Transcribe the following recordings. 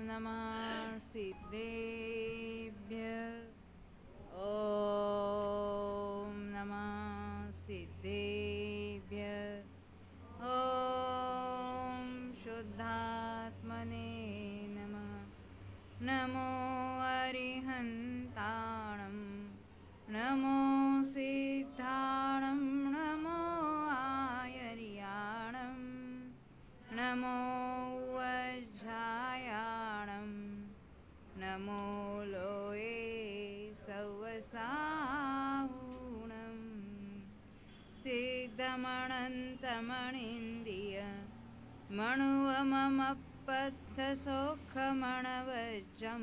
नमः सिद्धेभ्यः। ॐ नमः सिद्धेभ्यः। ॐ शुद्धात्मने नमः। नमो अरिहन्ताणं नमो सिद्धाणं नमो आयर्याणं नमो वज्रायाणं नमो लोये सवसाहुणं सिद्धमणन्तमणिन्द्रिय मणुवमपद्धसौखमणवज्रं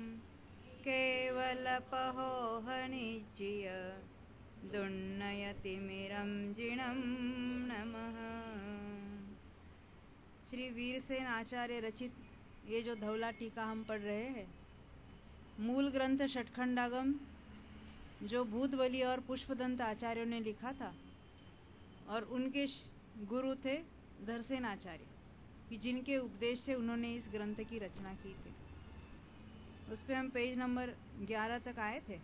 केवलपहोहनिज्य दुन्नयतिमिरं जिणं नमः। श्री वीरसेन आचार्य रचित ये जो धवला टीका हम पढ़ रहे हैं, मूल ग्रंथ षटखंडागम जो भूतबली और पुष्पदंत आचार्यों ने लिखा था, और उनके गुरु थे धरसेन आचार्य, कि जिनके उपदेश से उन्होंने इस ग्रंथ की रचना की थी। उस पे हम पेज नंबर 11 तक आए थे।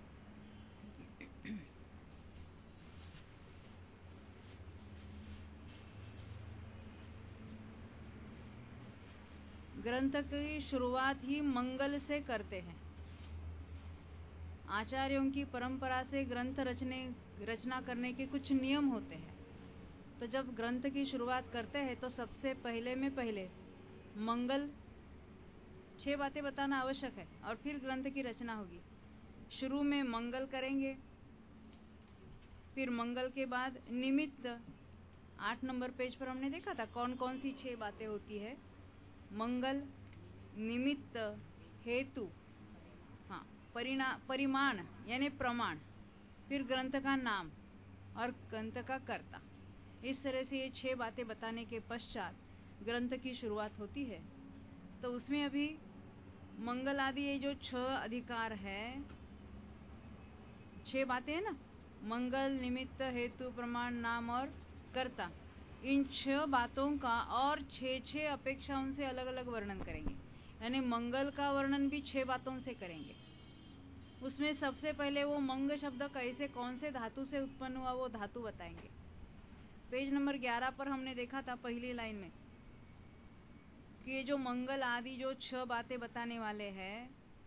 ग्रंथ की शुरुआत ही मंगल से करते हैं। आचार्यों की परंपरा से ग्रंथ रचना करने के कुछ नियम होते हैं। तो जब ग्रंथ की शुरुआत करते हैं तो सबसे पहले मंगल 6 बातें बताना आवश्यक है, और फिर ग्रंथ की रचना होगी। शुरू में मंगल करेंगे, फिर मंगल के बाद निमित्त। 8 नंबर पेज पर हमने देखा था कौन कौन सी 6 बातें होती है। मंगल, निमित्त, हेतु, हाँ, परिमाण यानी प्रमाण, फिर ग्रंथ का नाम और ग्रंथ का कर्ता। इस तरह से ये 6 बातें बताने के पश्चात ग्रंथ की शुरुआत होती है। तो उसमें अभी मंगल आदि ये जो 6 अधिकार है, 6 बातें है ना, मंगल, निमित्त, हेतु, प्रमाण, नाम और कर्ता, इन 6 बातों का और 6 अपेक्षाओं से अलग अलग वर्णन करेंगे। यानी मंगल का वर्णन भी 6 बातों से करेंगे। उसमें सबसे पहले वो मंग शब्द कैसे, कौन से धातु से उत्पन्न हुआ, वो धातु बताएंगे। पेज नंबर 11 पर हमने देखा था पहली लाइन में कि ये जो मंगल आदि जो 6 बातें बताने वाले हैं,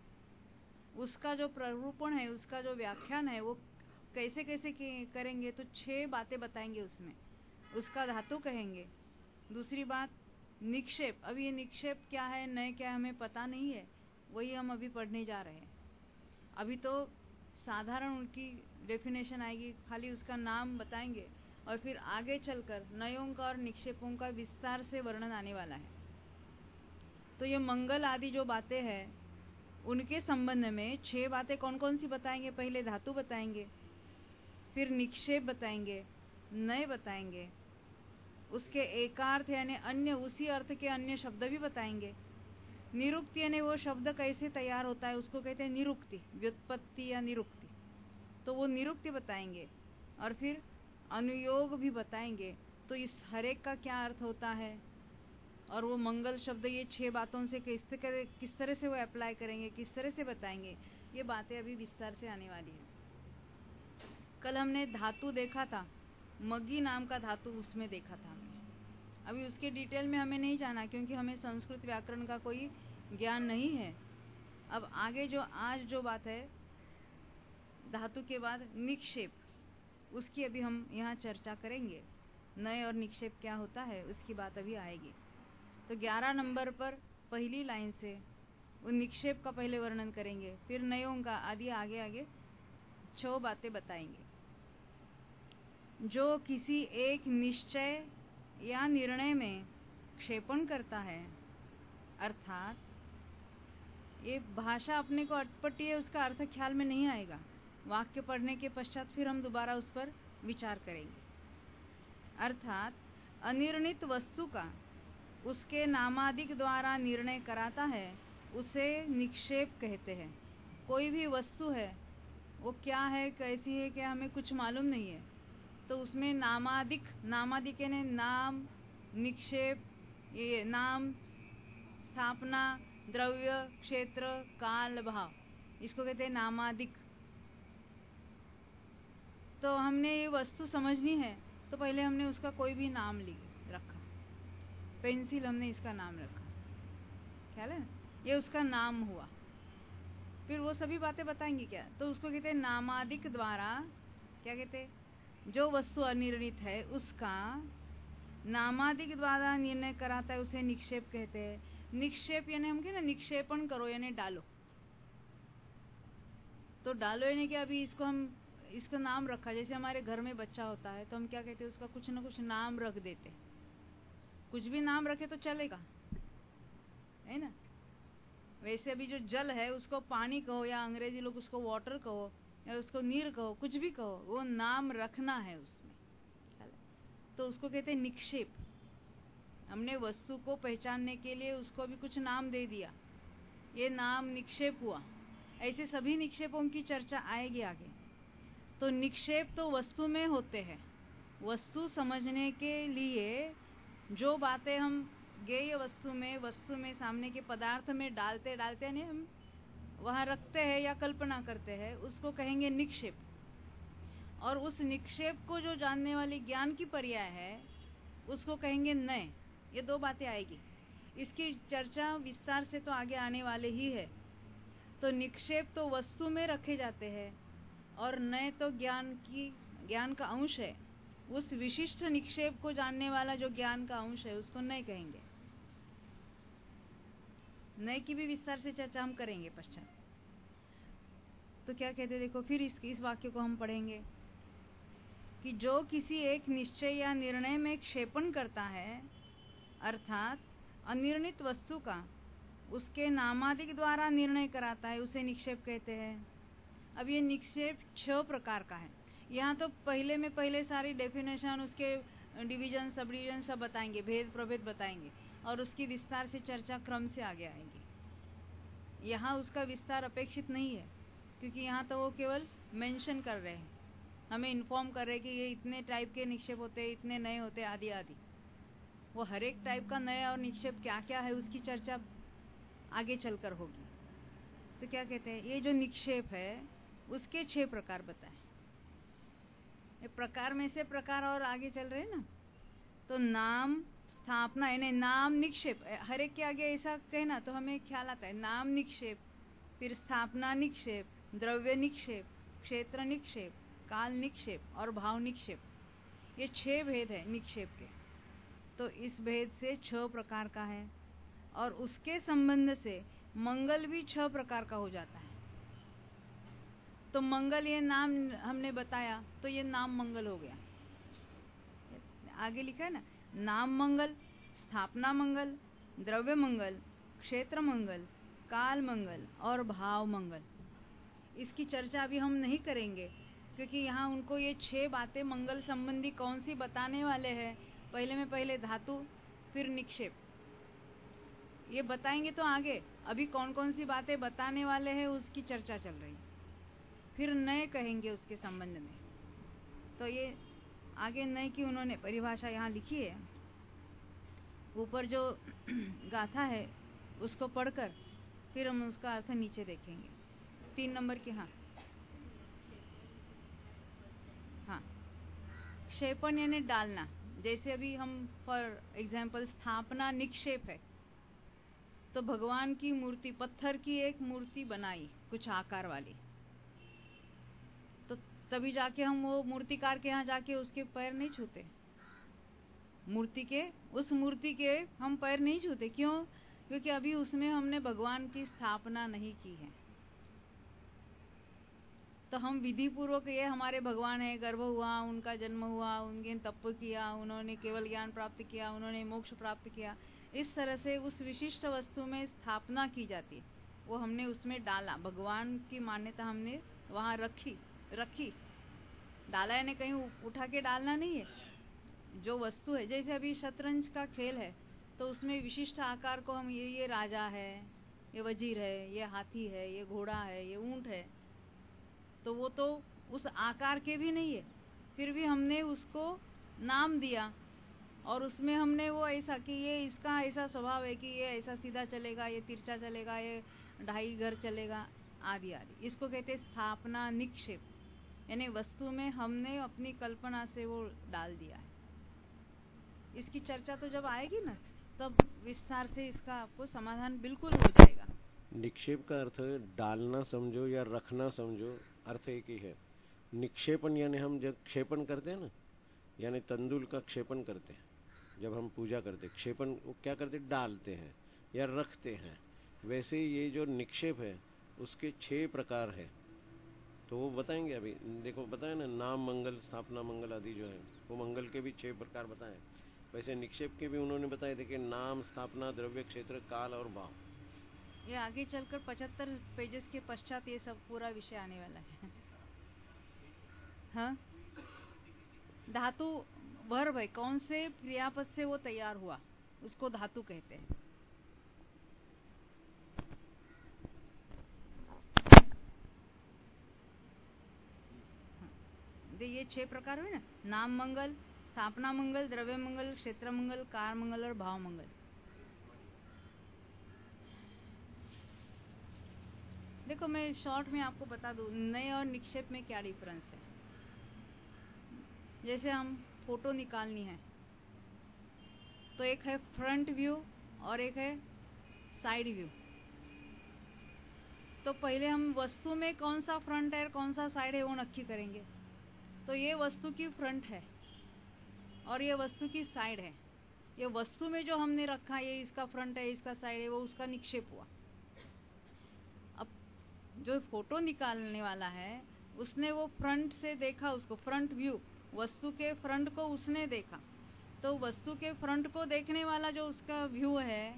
उसका जो प्ररूपण है, उसका जो व्याख्यान है, वो कैसे कैसे करेंगे। तो 6 बातें बताएंगे उसमें। उसका धातु कहेंगे। दूसरी बात निक्षेप। अब ये निक्षेप क्या है, नए क्या है, हमें पता नहीं है, वही हम अभी पढ़ने जा रहे हैं। अभी तो साधारण उनकी डेफिनेशन आएगी, खाली उसका नाम बताएंगे, और फिर आगे चलकर नयों का और निक्षेपों का विस्तार से वर्णन आने वाला है। तो ये मंगल आदि जो बातें हैं, उनके संबंध में 6 बातें कौन कौन सी बताएंगे। पहले धातु बताएंगे, फिर निक्षेप बताएंगे, नय बताएंगे, उसके एकार्थ यानी अन्य, उसी अर्थ के अन्य शब्द भी बताएंगे। निरुक्ति यानी वो शब्द कैसे तैयार होता है, उसको कहते हैं निरुक्ति, व्युत्पत्ति या निरुक्ति। तो वो निरुक्ति बताएंगे, और फिर अनुयोग भी बताएंगे। तो इस हरेक का क्या अर्थ होता है, और वो मंगल शब्द ये 6 बातों से किस तरह से वो अप्लाई करेंगे, किस तरह से बताएंगे, ये बातें अभी विस्तार से आने वाली है। कल हमने धातु देखा था, मग्गी नाम का धातु उसमें देखा था हमने। अभी उसके डिटेल में हमें नहीं जाना, क्योंकि हमें संस्कृत व्याकरण का कोई ज्ञान नहीं है। अब आगे जो आज जो बात है, धातु के बाद निक्षेप, उसकी अभी हम यहाँ चर्चा करेंगे। नय और निक्षेप क्या होता है, उसकी बात अभी आएगी। तो 11 नंबर पर पहली लाइन से वो निक्षेप का पहले वर्णन करेंगे, फिर नयों का आदि आगे आगे 6 बातें बताएंगे। जो किसी एक निश्चय या निर्णय में क्षेपण करता है, अर्थात ये भाषा अपने को अटपटी है, उसका अर्थ ख्याल में नहीं आएगा। वाक्य पढ़ने के पश्चात फिर हम दोबारा उस पर विचार करेंगे। अर्थात अनिर्णित वस्तु का उसके नामादिक द्वारा निर्णय कराता है, उसे निक्षेप कहते हैं। कोई भी वस्तु है, वो क्या है, कैसी है, क्या हमें कुछ मालूम नहीं है, तो उसमें नामादिक यानी नाम, निक्षेप, ये नाम, स्थापना, द्रव्य, क्षेत्र, काल, भाव, इसको कहते हैं नामादिक। तो हमने ये वस्तु समझनी है तो पहले हमने उसका कोई भी नाम रखा। पेंसिल, हमने इसका नाम रखा, ख्याल है ना, ये उसका नाम हुआ। फिर वो सभी बातें बताएंगे क्या, तो उसको कहते हैं नामादिक द्वारा, क्या कहते हैं, जो वस्तु अनिर्णित है उसका नामादिक द्वारा निर्णय कराता है, उसे निक्षेप कहते हैं। निक्षेप यानी हम कहते हैं ना, निक्षेपण करो यानी डालो। तो डालो यानी कि अभी इसको नाम रखा, जैसे हमारे घर में बच्चा होता है तो हम क्या कहते हैं, उसका कुछ ना कुछ नाम रख देते। कुछ भी नाम रखे तो चलेगा, है ना। वैसे अभी जो जल है उसको पानी कहो या अंग्रेजी लोग उसको वाटर कहो या उसको नीर कहो, कुछ भी कहो, वो नाम रखना है उसमें, तो उसको कहते हैं निक्षेप। हमने वस्तु को पहचानने के लिए उसको भी कुछ नाम दे दिया, ये नाम निक्षेप हुआ। ऐसे सभी निक्षेपों की चर्चा आएगी आगे। तो निक्षेप तो वस्तु में होते हैं। वस्तु समझने के लिए जो बातें हम ज्ञेय वस्तु में सामने के पदार्थ में डालते नहीं, हम वहां रखते हैं या कल्पना करते हैं, उसको कहेंगे निक्षेप। और उस निक्षेप को जो जानने वाली ज्ञान की पर्याय है उसको कहेंगे नय। ये दो बातें आएगी, इसकी चर्चा विस्तार से तो आगे आने वाले ही है। तो निक्षेप तो वस्तु में रखे जाते हैं और नय तो ज्ञान का अंश है। उस विशिष्ट निक्षेप को जानने वाला जो ज्ञान का अंश है उसको नय कहेंगे। नय की भी विस्तार से चर्चा हम करेंगे पश्चात। तो क्या कहते, देखो फिर इस वाक्य को हम पढ़ेंगे कि जो किसी एक निश्चय या निर्णय में क्षेपण करता है, अर्थात अनिर्णित वस्तु का उसके नामादिक द्वारा निर्णय कराता है, उसे निक्षेप कहते हैं। अब ये निक्षेप 6 प्रकार का है। यहाँ तो पहले सारी डेफिनेशन, उसके डिवीजन, सब डिवीजन सब बताएंगे, भेद प्रभेद बताएंगे और उसकी विस्तार से चर्चा क्रम से आगे आएगी। यहाँ उसका विस्तार अपेक्षित नहीं है, क्योंकि यहाँ तो वो केवल मेंशन कर रहे हैं, हमें इन्फॉर्म कर रहे हैं कि ये इतने टाइप के निक्षेप होते हैं, इतने नए होते हैं, आदि आदि। वो हर एक टाइप का नया और निक्षेप क्या क्या है उसकी चर्चा आगे चलकर होगी। तो क्या कहते हैं, ये जो निक्षेप है उसके 6 प्रकार बताएं। ये प्रकार में से प्रकार और आगे चल रहे हैं ना। तो नाम, स्थापना यानी नाम निक्षेप, हर एक के आगे ऐसा कहना तो हमें ख्याल आता है। नाम निक्षेप, फिर स्थापना निक्षेप, द्रव्य निक्षेप, क्षेत्र निक्षेप, काल निक्षेप और भाव निक्षेप। ये 6 भेद है निक्षेप के। तो इस भेद से 6 प्रकार का है और उसके संबंध से मंगल भी 6 प्रकार का हो जाता है। तो मंगल, ये नाम हमने बताया तो ये नाम मंगल हो गया। आगे लिखा है ना, नाम मंगल, स्थापना मंगल, द्रव्य मंगल, क्षेत्र मंगल, काल मंगल और भाव मंगल। इसकी चर्चा अभी हम नहीं करेंगे, क्योंकि यहाँ उनको ये 6 बातें मंगल संबंधी कौन सी बताने वाले हैं। पहले धातु, फिर निक्षेप, ये बताएंगे तो आगे। अभी कौन कौन सी बातें बताने वाले हैं उसकी चर्चा चल रही है। फिर नए कहेंगे उसके संबंध में। तो ये आगे नए की उन्होंने परिभाषा यहाँ लिखी है, ऊपर जो गाथा है उसको पढ़कर फिर हम उसका अर्थ नीचे देखेंगे। 3 नंबर की, हाँ, क्षेपण यानी डालना। जैसे अभी हम फॉर एग्जाम्पल स्थापना निक्षेप है, तो भगवान की मूर्ति, पत्थर की एक मूर्ति बनाई कुछ आकार वाली, तो तभी जाके हम वो मूर्तिकार के यहाँ जाके उसके पैर नहीं छूते, उस मूर्ति के हम पैर नहीं छूते। क्यों? क्योंकि अभी उसमें हमने भगवान की स्थापना नहीं की है। तो हम विधि पूर्वक, ये हमारे भगवान है, गर्भ हुआ, उनका जन्म हुआ, उनके तप किया, उन्होंने केवल ज्ञान प्राप्त किया, उन्होंने मोक्ष प्राप्त किया, इस तरह से उस विशिष्ट वस्तु में स्थापना की जाती है। वो हमने उसमें डाला, भगवान की मान्यता हमने वहां रखी। डाला यानी कहीं उठा के डालना नहीं है। जो वस्तु है, जैसे अभी शतरंज का खेल है तो उसमें विशिष्ट आकार को हम ये राजा है, ये वजीर है, ये हाथी है, ये घोड़ा है, ये ऊंट है, तो वो तो उस आकार के भी नहीं है, फिर भी हमने उसको नाम दिया और उसमें हमने वो ऐसा कि ये इसका ऐसा स्वभाव है कि ये ऐसा सीधा चलेगा, ये तिरछा चलेगा, ये ढाई घर चलेगा, आदि आदि। इसको कहते हैं स्थापना निक्षेप, यानी वस्तु में हमने अपनी कल्पना से वो डाल दिया है। इसकी चर्चा तो जब आएगी ना तब विस्तार से इसका आपको समाधान बिल्कुल हो जाएगा। निक्षेप का अर्थ डालना समझो या रखना समझो, अर्थ एक ही है। निक्षेपण यानी हम जब क्षेपण करते हैं ना, यानी तंदुल का क्षेपण करते हैं, जब हम पूजा करते क्षेपण वो क्या करते, डालते हैं या रखते हैं। वैसे ये जो निक्षेप है उसके 6 प्रकार है, तो वो बताएंगे। अभी देखो बताए ना, नाम मंगल, स्थापना मंगल आदि जो है वो मंगल के भी 6 प्रकार बताए। वैसे निक्षेप के भी उन्होंने बताए, देखिए नाम, स्थापना, द्रव्य, क्षेत्र, काल और भाव। ये आगे चलकर 75 पेजेस के पश्चात ये सब पूरा विषय आने वाला है। हाँ, धातु वर्ब है, कौन से क्रियापद से वो तैयार हुआ उसको धातु कहते हैं। ये 6 प्रकार हुए ना, नाम मंगल, स्थापना मंगल, द्रव्य मंगल, क्षेत्र मंगल, कार मंगल और भाव मंगल। देखो मैं शॉर्ट में आपको बता दूं नए और निक्षेप में क्या डिफरेंस है। जैसे हम फोटो निकालनी है तो एक है फ्रंट व्यू और एक है साइड व्यू। तो पहले हम वस्तु में कौन सा फ्रंट है और कौन सा साइड है वो नक्की करेंगे। तो ये वस्तु की फ्रंट है और ये वस्तु की साइड है। ये वस्तु में जो हमने रखा, ये इसका फ्रंट है, इसका साइड है, वो उसका निक्षेप हुआ। अब जो फोटो निकालने वाला है उसने वो फ्रंट से देखा, उसको फ्रंट व्यू, वस्तु के फ्रंट को उसने देखा। तो वस्तु के फ्रंट को देखने वाला जो उसका व्यू है,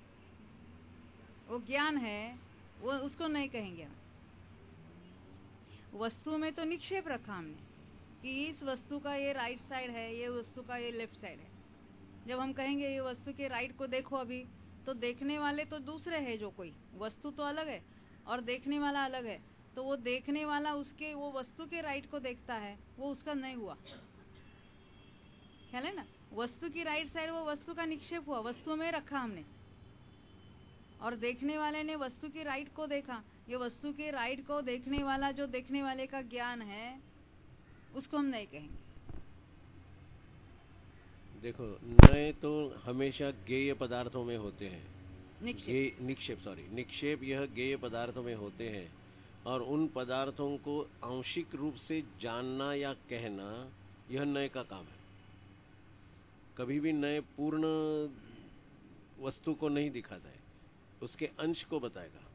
वो ज्ञान है, वो उसको नहीं कहेंगे। वस्तु में तो निक्षेप रखा हमने कि इस वस्तु का ये राइट साइड है, ये वस्तु का ये लेफ्ट साइड है। जब हम कहेंगे ये वस्तु के राइट को देखो अभी, तो देखने वाले तो दूसरे हैं, जो कोई वस्तु तो अलग है और देखने वाला अलग है। तो वो देखने वाला उसके वो वस्तु के राइट को देखता है, वो उसका नहीं हुआ, ख्याल है ना। वस्तु की राइट साइड वो वस्तु का निक्षेप हुआ, वस्तु में रखा हमने, और देखने वाले ने वस्तु के राइट को देखा। ये वस्तु के राइट को देखने वाला जो देखने वाले का ज्ञान है उसको हम नहीं कहेंगे। देखो नए तो हमेशा गेय पदार्थों में होते हैं, निक्षेप यह गेय पदार्थों में होते हैं और उन पदार्थों को आंशिक रूप से जानना या कहना यह नए का काम है। कभी भी नए पूर्ण वस्तु को नहीं दिखाता है, उसके अंश को बताएगा।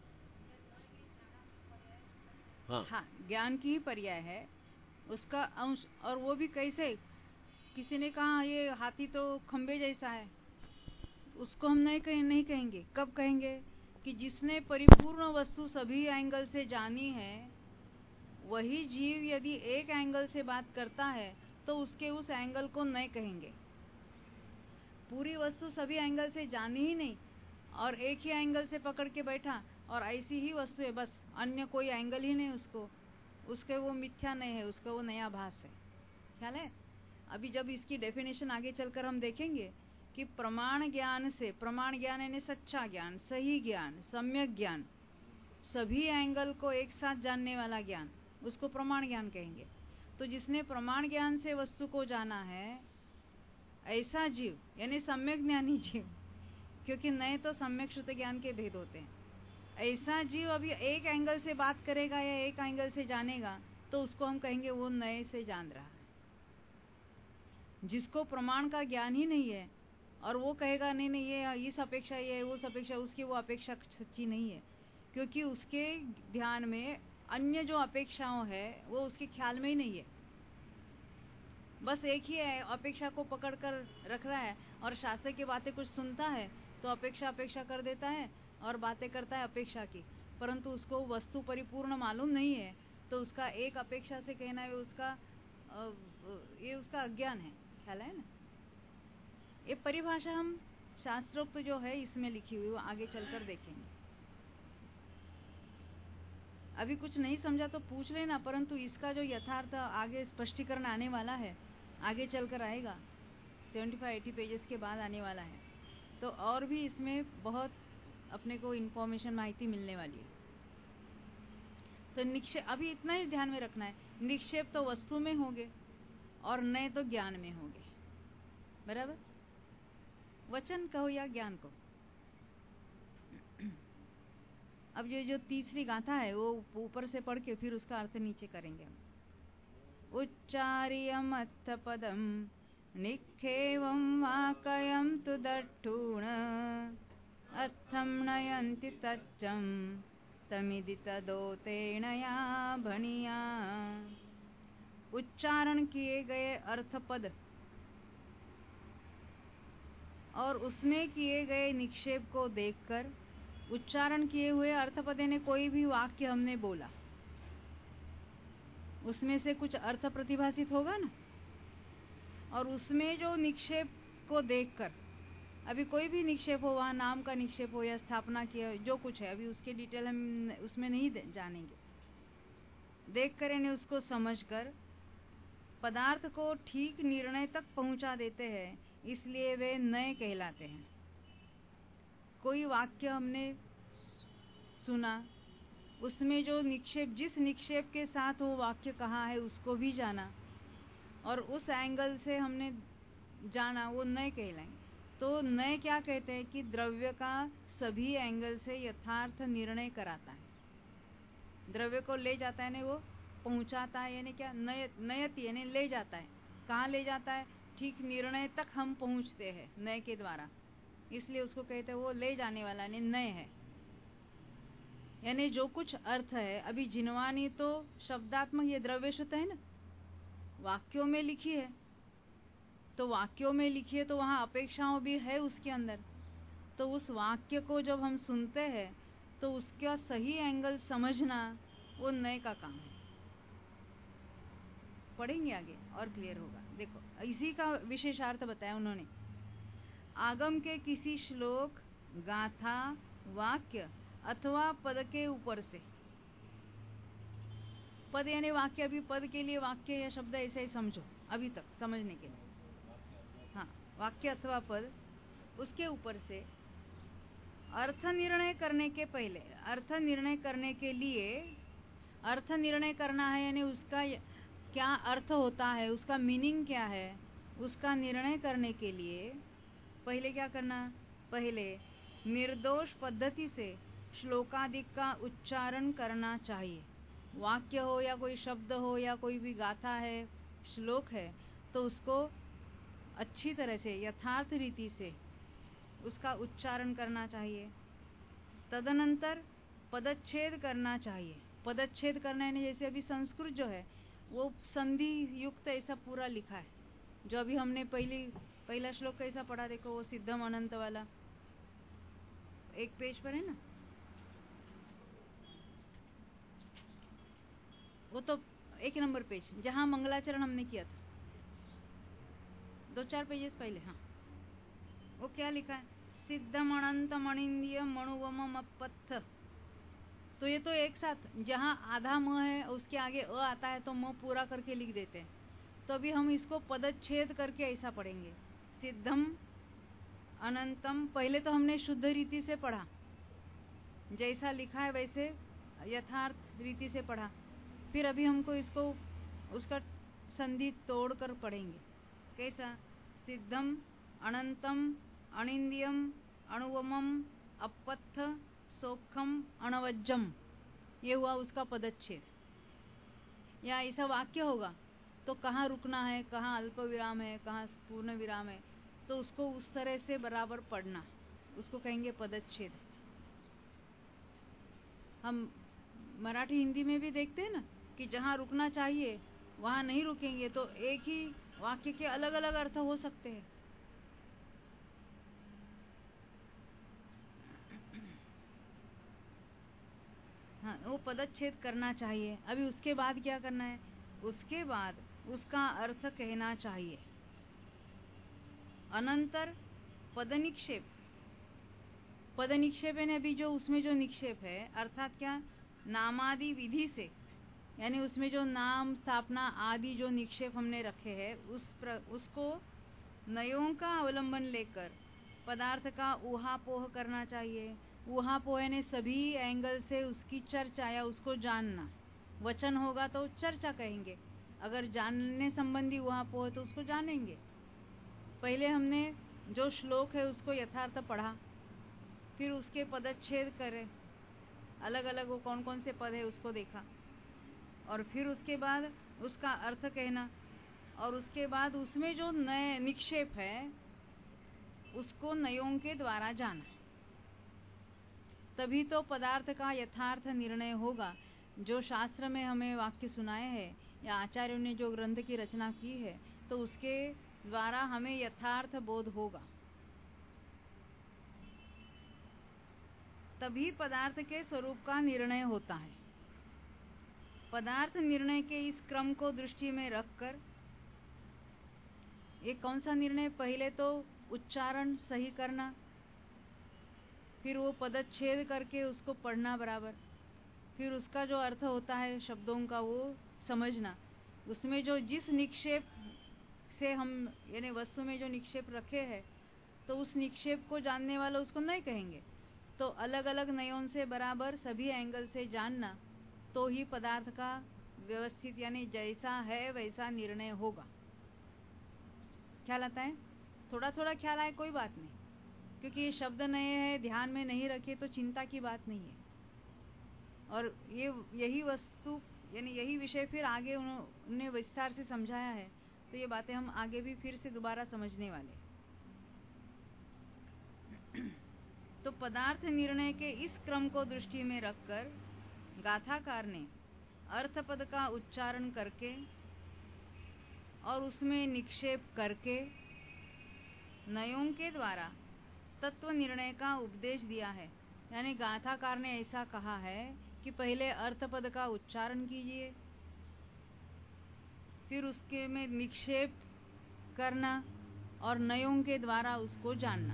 हाँ, ज्ञान की ही पर्याय है उसका अंश। और वो भी कैसे, किसी ने कहा ये हाथी तो खंबे जैसा है, उसको हम नहीं कहेंगे। कब कहेंगे कि जिसने परिपूर्ण वस्तु सभी एंगल से जानी है, वही जीव यदि एक एंगल से बात करता है तो उसके उस एंगल को नहीं कहेंगे। पूरी वस्तु सभी एंगल से जानी ही नहीं और एक ही एंगल से पकड़ के बैठा और ऐसी ही वस्तु है, बस अन्य कोई एंगल ही नहीं उसको, उसके वो मिथ्या नहीं है, उसका वो नया भास है, ख्याल है। अभी जब इसकी डेफिनेशन आगे चलकर हम देखेंगे कि प्रमाण ज्ञान से, प्रमाण ज्ञान यानी सच्चा ज्ञान, सही ज्ञान, सम्यक ज्ञान, सभी एंगल को एक साथ जानने वाला ज्ञान, उसको प्रमाण ज्ञान कहेंगे। तो जिसने प्रमाण ज्ञान से वस्तु को जाना है, ऐसा जीव यानी सम्यक ज्ञानी जीव, क्योंकि नए तो सम्यक श्रुत ज्ञान के भेद होते हैं। ऐसा जीव अभी एक एंगल से बात करेगा या एक एंगल से जानेगा तो उसको हम कहेंगे वो नए से जान रहा है। जिसको प्रमाण का ज्ञान ही नहीं है और वो कहेगा नहीं नहीं ये इस अपेक्षा, ये उस अपेक्षा, उसकी वो अपेक्षा सच्ची नहीं है, क्योंकि उसके ध्यान में अन्य जो अपेक्षाओं है वो उसके ख्याल में ही नहीं है। बस एक ही है, अपेक्षा को पकड़ कर रख रहा है और शास्त्र की बातें कुछ सुनता है तो अपेक्षा कर देता है और बातें करता है अपेक्षा की, परंतु उसको वस्तु परिपूर्ण मालूम नहीं है। तो उसका एक अपेक्षा से कहना है ये उसका अज्ञान है, ख्याल है ना। ये परिभाषा हम शास्त्रोक्त जो है इसमें लिखी हुई वो आगे चलकर देखेंगे। अभी कुछ नहीं समझा तो पूछ लेना, परंतु इसका जो यथार्थ आगे स्पष्टीकरण आने वाला है, आगे चलकर आएगा। 75-80 पेजेस के बाद आने वाला है, तो और भी इसमें बहुत अपने को इन्फॉर्मेशन, माहिती मिलने वाली है। तो निक्षेप अभी इतना ही ध्यान में रखना है, निक्षेप तो वस्तु में होंगे और नए तो ज्ञान में होंगे, बराबर। वचन कहो या ज्ञान को। अब ये जो तीसरी गाथा है वो ऊपर से पढ़ के फिर उसका अर्थ नीचे करेंगे हम। उच्चार्यमत्थ पदम निक्षेवं वाकयं तु दट्ठूण अत्थं नयन्ति तच्चं तमिति तदोतेन या भणिया। उच्चारण किए गए अर्थ पद और उसमें किए गए निक्षेप को देखकर, उच्चारण किए हुए अर्थपद ने कोई भी वाक्य हमने बोला, उसमें से कुछ अर्थ प्रतिभासित होगा ना, और उसमें जो निक्षेप को देखकर, अभी कोई भी निक्षेप हो, वहां नाम का निक्षेप हो या स्थापना किया, जो कुछ है अभी उसके डिटेल हम उसमें नहीं जानेंगे। देखकर यानी उसको समझकर पदार्थ को ठीक निर्णय तक पहुंचा देते हैं, इसलिए वे नए कहलाते हैं। कोई वाक्य हमने सुना, उसमें जो निक्षेप, जिस निक्षेप के साथ वो वाक्य कहा है उसको भी जाना और उस एंगल से हमने जाना, वो नए कहलाएंगे। तो नए क्या कहते हैं कि द्रव्य का सभी एंगल से यथार्थ निर्णय कराता है। द्रव्य को ले जाता है, वो पहुंचाता है, यानी क्या, नयति यानी ले जाता है। कहाँ ले जाता है? ठीक निर्णय तक हम पहुंचते हैं नए के द्वारा, इसलिए उसको कहते हैं वो ले जाने वाला यानी नए है। यानी जो कुछ अर्थ है, अभी जिनवानी तो शब्दात्मक ये द्रव्य शुद्ध है ना, वाक्यों में लिखी है, तो वाक्यों में लिखी है तो वहां अपेक्षाओं भी है उसके अंदर। तो उस वाक्य को जब हम सुनते हैं तो उसका सही एंगल समझना वो नए का काम है। पढ़ेंगे आगे और क्लियर होगा। देखो इसी का विशेषार्थ बताया उन्होंने। आगम के किसी श्लोक, गाथा, वाक्य अथवा पद के ऊपर से, पद यानी वाक्य, अभी पद के लिए वाक्य या शब्द ऐसे ही समझो अभी तक समझने के लिए। हाँ, वाक्य अथवा पद, उसके ऊपर से अर्थ निर्णय करने के पहले, अर्थ निर्णय करने के लिए, अर्थ निर्णय करना है यानी उसका क्या अर्थ होता है, उसका मीनिंग क्या है, उसका निर्णय करने के लिए पहले क्या करना? पहले निर्दोष पद्धति से श्लोकादि का उच्चारण करना चाहिए। वाक्य हो या कोई शब्द हो या कोई भी गाथा है, श्लोक है, तो उसको अच्छी तरह से यथार्थ रीति से उसका उच्चारण करना चाहिए। तदनंतर पदच्छेद करना चाहिए। पदच्छेद करना है जैसे अभी संस्कृत जो है वो संधि युक्त ऐसा पूरा लिखा है। जो अभी हमने पहला श्लोक कैसा पढ़ा, देखो वो सिद्धम अनंत वाला, एक पेज पर है ना, वो तो 1 नंबर पेज जहां मंगलाचरण हमने किया था, 2-4 पेजेस पहले। हाँ, वो क्या लिखा है? सिद्धम अनंत मणिंद्य मणुवम अपत्थ। तो ये तो एक साथ, जहां आधा म है उसके आगे अ आता है तो म पूरा करके लिख देते हैं। तो अभी हम इसको पदच्छेद करके ऐसा पढ़ेंगे, सिद्धम अनंतम। पहले तो हमने शुद्ध रीति से पढ़ा, जैसा लिखा है वैसे यथार्थ रीति से पढ़ा। फिर अभी हमको इसको उसका संधि तोड़कर पढ़ेंगे। कैसा? सिद्धम अनंतम अनिंद्यम अणुवमम अपत्थ सौखम अणवज्जम, ये हुआ उसका पदच्छेद। या ऐसा वाक्य होगा तो कहाँ रुकना है, कहाँ अल्प विराम है, कहाँ पूर्ण विराम है, तो उसको उस तरह से बराबर पढ़ना, उसको कहेंगे पदच्छेद। हम मराठी हिंदी में भी देखते हैं ना कि जहाँ रुकना चाहिए वहां नहीं रुकेंगे तो एक ही वाक्य के अलग अलग अर्थ हो सकते हैं। हाँ, वो पदच्छेद करना चाहिए। अभी उसके बाद क्या करना है? उसके बाद उसका अर्थ कहना चाहिए। अनंतर पदनिक्षेप। पदनिक्षेप है अभी जो उसमें जो निक्षेप है, अर्थात क्या, नामादि विधि से, यानी उसमें जो नाम, स्थापना आदि जो निक्षेप हमने रखे हैं उसको नयों का अवलंबन लेकर पदार्थ का ऊहापोह करना चाहिए। ऊहापोह ने सभी एंगल से उसकी चर्चा या उसको जानना। वचन होगा तो चर्चा कहेंगे, अगर जानने संबंधी ऊहापोह तो उसको जानेंगे। पहले हमने जो श्लोक है उसको यथार्थ पढ़ा, फिर उसके पदच्छेद करे, अलग अलग वो कौन कौन से पद है उसको देखा, और फिर उसके बाद उसका अर्थ कहना, और उसके बाद उसमें जो नए निक्षेप है उसको नयों के द्वारा जाना। तभी तो पदार्थ का यथार्थ निर्णय होगा। जो शास्त्र में हमें वाक्य सुनाए हैं या आचार्यों ने जो ग्रंथ की रचना की है, तो उसके द्वारा हमें यथार्थ बोध होगा। तभी पदार्थ के स्वरूप का निर्णय होता है। पदार्थ निर्णय के इस क्रम को दृष्टि में रखकर, ये कौन सा निर्णय? पहले तो उच्चारण सही करना, फिर वो पदच्छेद करके उसको पढ़ना बराबर, फिर उसका जो अर्थ होता है शब्दों का वो समझना। उसमें जो जिस निक्षेप से हम यानी वस्तु में जो निक्षेप रखे हैं, तो उस निक्षेप को जानने वाला उसको नहीं कहेंगे। तो अलग अलग नयों से बराबर सभी एंगल से जानना, तो ही पदार्थ का व्यवस्थित यानी जैसा है वैसा निर्णय होगा। ख्याल आता है? थोड़ा थोड़ा ख्याल आए कोई बात नहीं, क्योंकि ये शब्द नए हैं, ध्यान में नहीं रखे तो चिंता की बात नहीं है। और यही वस्तु यानी यही विषय फिर आगे उन्होंने विस्तार से समझाया है, तो ये बातें हम आगे भी फिर से दोबारा समझने वाले। तो पदार्थ निर्णय के इस क्रम को दृष्टि में रखकर गाथाकार ने अर्थपद का उच्चारण करके और उसमें निक्षेप करके नयों के द्वारा तत्व निर्णय का उपदेश दिया है। यानी गाथाकार ने ऐसा कहा है कि पहले अर्थपद का उच्चारण कीजिए, फिर उसके में निक्षेप करना और नयों के द्वारा उसको जानना।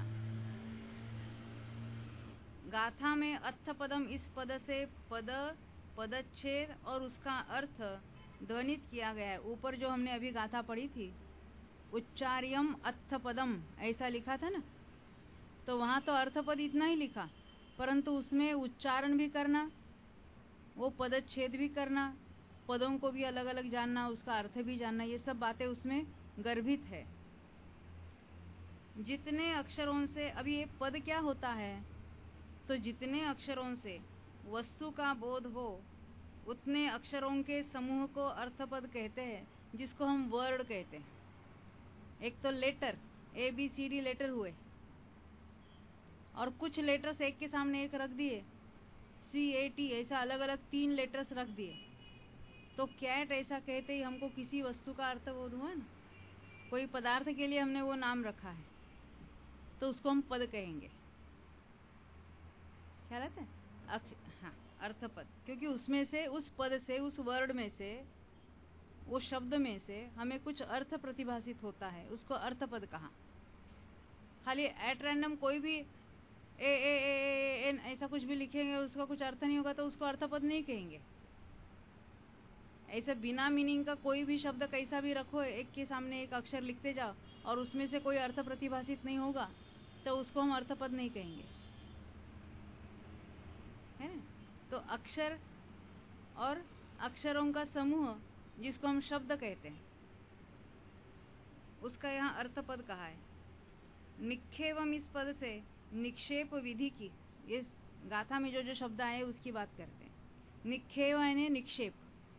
गाथा में अर्थपदम इस पद से पदच्छेद और उसका अर्थ ध्वनित किया गया है। ऊपर जो हमने अभी गाथा पढ़ी थी, उच्चार्यम अर्थपदम ऐसा लिखा था ना, तो वहां तो अर्थपद इतना ही लिखा, परंतु उसमें उच्चारण भी करना, वो पदच्छेद भी करना, पदों को भी अलग अलग जानना, उसका अर्थ भी जानना, ये सब बातें उसमें गर्भित है। जितने अक्षरों से, अभी ये पद क्या होता है, तो जितने अक्षरों से वस्तु का बोध हो उतने अक्षरों के समूह को अर्थपद कहते हैं, जिसको हम वर्ड कहते हैं। एक तो लेटर ABCD लेटर हुए, और कुछ लेटर्स एक के सामने एक रख दिए, CAT ऐसा अलग अलग 3 लेटर्स रख दिए, तो कैट ऐसा कहते ही हमको किसी वस्तु का अर्थ बोध हुआ ना। कोई पदार्थ के लिए हमने वो नाम रखा है, तो उसको हम पद कहेंगे। ख्याल आता है? हाँ, अर्थपद, क्योंकि उसमें से, उस पद से, उस वर्ड में से, वो शब्द में से हमें कुछ अर्थ प्रतिभासित होता है, उसको अर्थपद कहा। खाली एट रैंडम कोई भी एन ऐसा कुछ भी लिखेंगे, उसका कुछ अर्थ नहीं होगा, तो उसको अर्थपद नहीं कहेंगे। ऐसे बिना मीनिंग का कोई भी शब्द कैसा भी रखो, एक के सामने एक अक्षर लिखते जाओ और उसमें से कोई अर्थ प्रतिभासित नहीं होगा, तो उसको हम अर्थपद नहीं कहेंगे, है ना? तो अक्षर और अक्षरों का समूह जिसको हम शब्द कहते हैं, उसका यहाँ अर्थपद कहा है। निक्षेपम इस पद से निक्षेप विधि की, ये गाथा में जो जो शब्द आए उसकी बात करते हैं। निक्षेप यानी निक्षेप,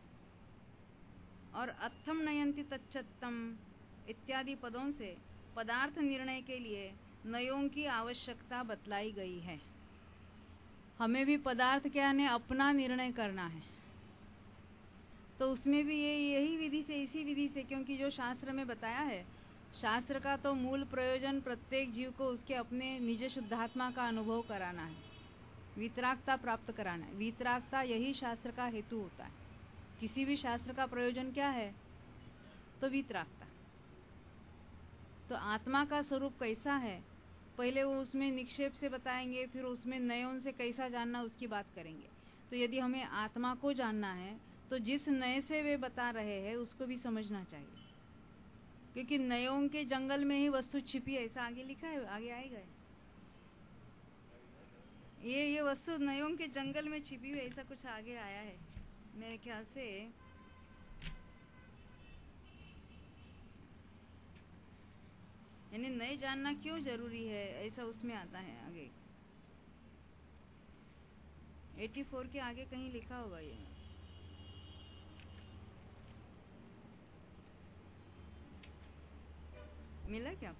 और अत्थम नयंति तच्चत्तम इत्यादि पदों से पदार्थ निर्णय के लिए नयों की आवश्यकता बतलाई गई है। हमें भी पदार्थ क्या ने अपना निर्णय करना है, तो उसमें भी यही विधि से, इसी विधि से, क्योंकि जो शास्त्र में बताया है, शास्त्र का तो मूल प्रयोजन प्रत्येक जीव को उसके अपने निज शुद्धात्मा का अनुभव कराना है, वितरागता प्राप्त कराना है। वितरागता यही शास्त्र का हेतु होता है। किसी भी शास्त्र का प्रयोजन क्या है, तो वितरागता। तो आत्मा का स्वरूप कैसा है, पहले वो उसमें निक्षेप से बताएंगे, फिर उसमें नयों से कैसा जानना उसकी बात करेंगे। तो यदि हमें आत्मा को जानना है, तो जिस नए से वे बता रहे हैं उसको भी समझना चाहिए, क्योंकि नयों के जंगल में ही वस्तु छिपी है, ऐसा आगे लिखा है, आगे आएगा। ये वस्तु नयों के जंगल में छिपी हुई, ऐसा कुछ आगे आया है मेरे ख्याल से। यानी नए जानना क्यों जरूरी है, ऐसा उसमें आता है आगे। 84 के आगे कहीं लिखा होगा ये। मिला क्या?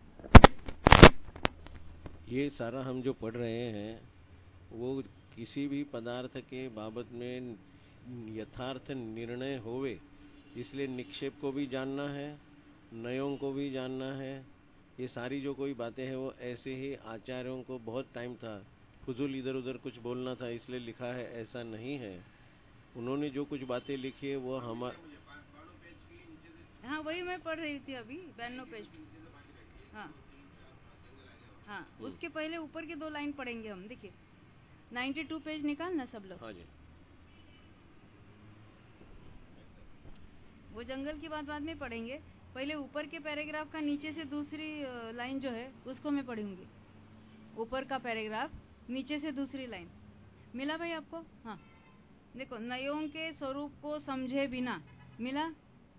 ये सारा हम जो पढ़ रहे हैं वो किसी भी पदार्थ के बाबत में यथार्थ निर्णय होवे, इसलिए निक्षेप को भी जानना है, नयों को भी जानना है। ये सारी जो कोई बातें हैं वो ऐसे ही आचार्यों को बहुत टाइम था, फुजूल इधर उधर कुछ बोलना था इसलिए लिखा है, ऐसा नहीं है। उन्होंने जो कुछ बातें लिखी है वो हाँ वही मैं पढ़ रही थी अभी 92 पेज। हाँ हाँ, उसके पहले ऊपर के 2 लाइन पढ़ेंगे हम। देखिए 92 पेज निकालना सब लोग। हाँ जी। वो जंगल की बात बाद में पढ़ेंगे, पहले ऊपर के पैराग्राफ का नीचे से दूसरी लाइन जो है उसको मैं पढ़ूंगी। ऊपर का पैराग्राफ नीचे से दूसरी लाइन मिला भाई आपको? हाँ देखो, नयों के स्वरूप को समझे बिना, मिला?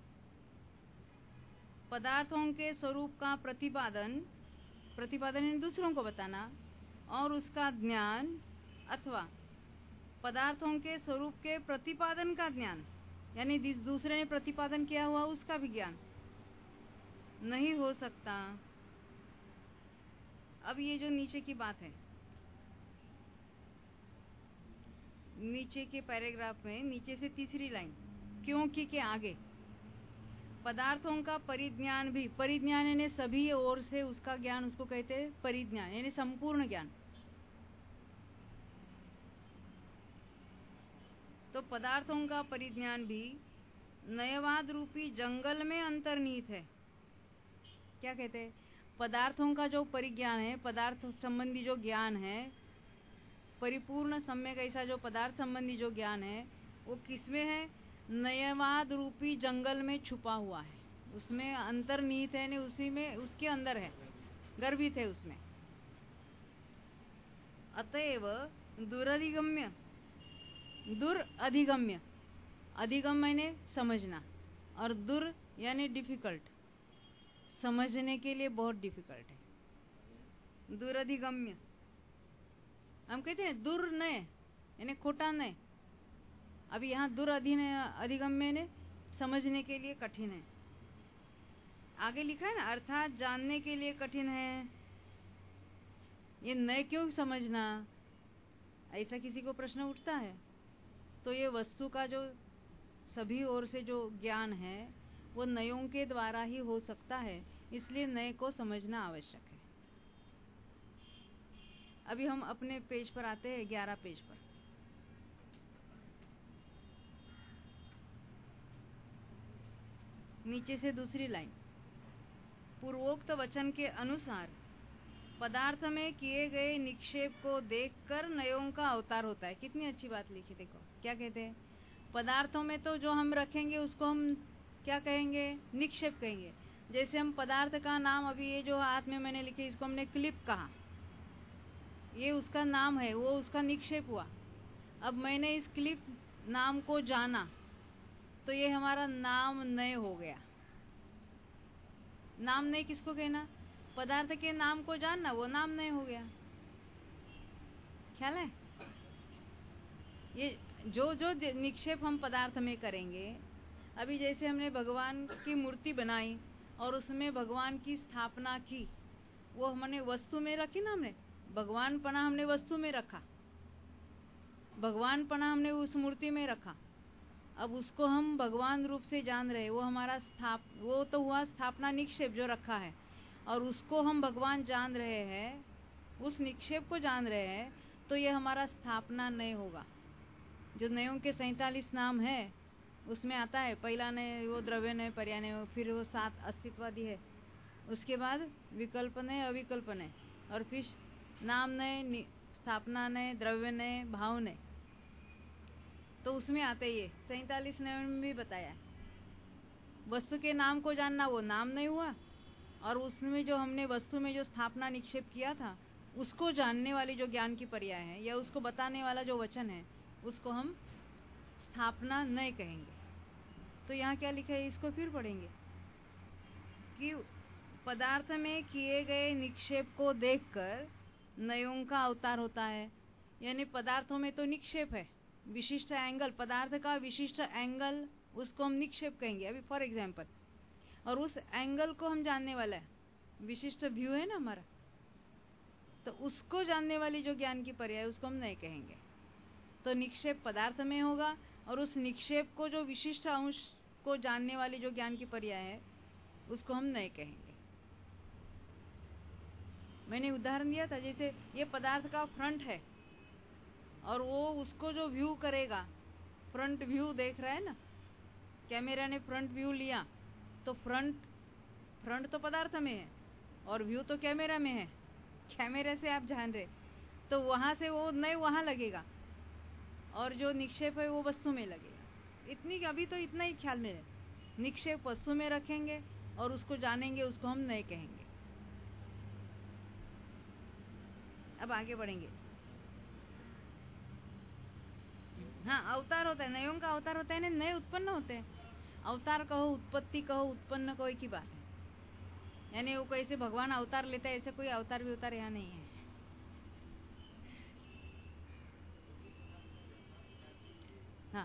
पदार्थों के स्वरूप का प्रतिपादन यानी दूसरों को बताना, और उसका ज्ञान, अथवा पदार्थों के स्वरूप के प्रतिपादन का ज्ञान, यानी दूसरे ने प्रतिपादन किया हुआ उसका भी ज्ञान नहीं हो सकता। अब ये जो नीचे की बात है, नीचे के पैराग्राफ में नीचे से तीसरी लाइन, क्योंकि के आगे पदार्थों का परिज्ञान भी, परिज्ञान यानी सभी ओर से उसका ज्ञान, उसको कहते हैं परिज्ञान, यानी संपूर्ण ज्ञान। तो पदार्थों का परिज्ञान भी नयवाद रूपी जंगल में अंतर्निहित है। क्या कहते हैं? पदार्थों का जो परिज्ञान है, पदार्थ संबंधी जो ज्ञान है, परिपूर्ण सम्यक ऐसा जो पदार्थ संबंधी जो ज्ञान है, वो किसमें है? नयवाद रूपी जंगल में छुपा हुआ है, उसमें अंतर्निहित है, उसी में, उसके अंदर है, गर्भित है उसमें। अतएव दुरधिगम्य, अधिगम मैंने समझना, और दुर यानी डिफिकल्ट, समझने के लिए बहुत डिफिकल्ट है। दुरधिगम्य हम कहते हैं, दूर नय यानी खोटा नय। अब यहाँ अधिगम्य ने समझने के लिए कठिन है। आगे लिखा है ना, अर्थात जानने के लिए कठिन है। ये नय क्यों समझना, ऐसा किसी को प्रश्न उठता है? तो ये वस्तु का जो सभी ओर से जो ज्ञान है वो नयों के द्वारा ही हो सकता है, इसलिए नय को समझना आवश्यक है। अभी हम अपने पेज पर आते हैं, 11 पेज पर। नीचे से दूसरी लाइन, पूर्वोक्त वचन के अनुसार पदार्थ में किए गए निक्षेप को देखकर नयों का अवतार होता है। कितनी अच्छी बात लिखी, देखो क्या कहते हैं? पदार्थों में तो जो हम रखेंगे उसको हम क्या कहेंगे? निक्षेप कहेंगे। जैसे हम पदार्थ का नाम, अभी ये जो हाथ में मैंने लिखे इसको हमने क्लिप कहा, ये उसका नाम है, वो उसका निक्षेप हुआ। अब मैंने इस क्लिप नाम को जाना तो ये हमारा नाम नय हो गया। नाम नय किसको कहना? पदार्थ के नाम को जानना, वो नाम नय हो गया। ख्याल है? ये जो जो निक्षेप हम पदार्थ में करेंगे, अभी जैसे हमने भगवान की मूर्ति बनाई और उसमें भगवान की स्थापना की, वो हमने वस्तु में रखी ना, हमने भगवान पना हमने वस्तु में रखा, भगवान पना हमने उस मूर्ति में रखा। अब उसको हम भगवान रूप से जान रहे, वो हमारा वो तो हुआ स्थापना निक्षेप जो रखा है, और उसको हम भगवान जान रहे हैं, उस निक्षेप को जान रहे हैं, तो ये हमारा स्थापना नय होगा। जो नयों के 47 नाम है उसमें आता है, पहला नय वो द्रव्य नय, पर्याय नय, फिर वो 7 अस्तित्वादी है, उसके बाद विकल्प नय, अविकल्प नय, और फिर नाम नय, स्थापना नय, द्रव्य नय, भाव नय। तो उसमें आते ये 47 नय में भी बताया है। वस्तु के नाम को जानना, वो नाम नहीं हुआ, और उसमें जो हमने वस्तु में जो स्थापना निक्षेप किया था उसको जानने वाली जो ज्ञान की पर्याय है या उसको बताने वाला जो वचन है उसको हम स्थापना नय कहेंगे। तो यहाँ क्या लिखा है इसको फिर पढ़ेंगे कि पदार्थ में किए गए निक्षेप को देखकर नयों का अवतार होता है। यानी पदार्थों में तो निक्षेप है, विशिष्ट एंगल, पदार्थ का विशिष्ट एंगल उसको हम निक्षेप कहेंगे अभी फॉर एग्जाम्पल, और उस एंगल को हम जानने वाला है, विशिष्ट व्यू है ना हमारा, तो उसको जानने वाली जो ज्ञान की पर्याय उसको हम नहीं कहेंगे। तो निक्षेप पदार्थ में होगा और उस निक्षेप को जो विशिष्ट अंश को जानने वाली जो ज्ञान की पर्याय है उसको हम नहीं कहेंगे। मैंने उदाहरण दिया था, जैसे ये पदार्थ का फ्रंट है और वो उसको जो व्यू करेगा, फ्रंट व्यू देख रहा है ना, कैमरा ने फ्रंट व्यू लिया तो फ्रंट तो पदार्थ में है और व्यू तो कैमरा में है, कैमरे से आप जान रहे, तो वहां से वो नहीं वहां लगेगा और जो निक्षेप है वो वस्तु में लगेगा। इतनी अभी तो इतना ही ख्याल में है, निक्षेप वस्तु में रखेंगे और उसको जानेंगे, उसको हम नहीं कहेंगे। अब आगे बढ़ेंगे। हाँ, अवतार होता है, नयों का अवतार होता है ना, नए उत्पन्न होते हैं। अवतार कहो, उत्पत्ति कहो, उत्पन्न कहो, एक ही बात है। यानी वो कैसे भगवान अवतार लेता है ऐसे कोई अवतार भी उतार यहाँ नहीं है। हाँ,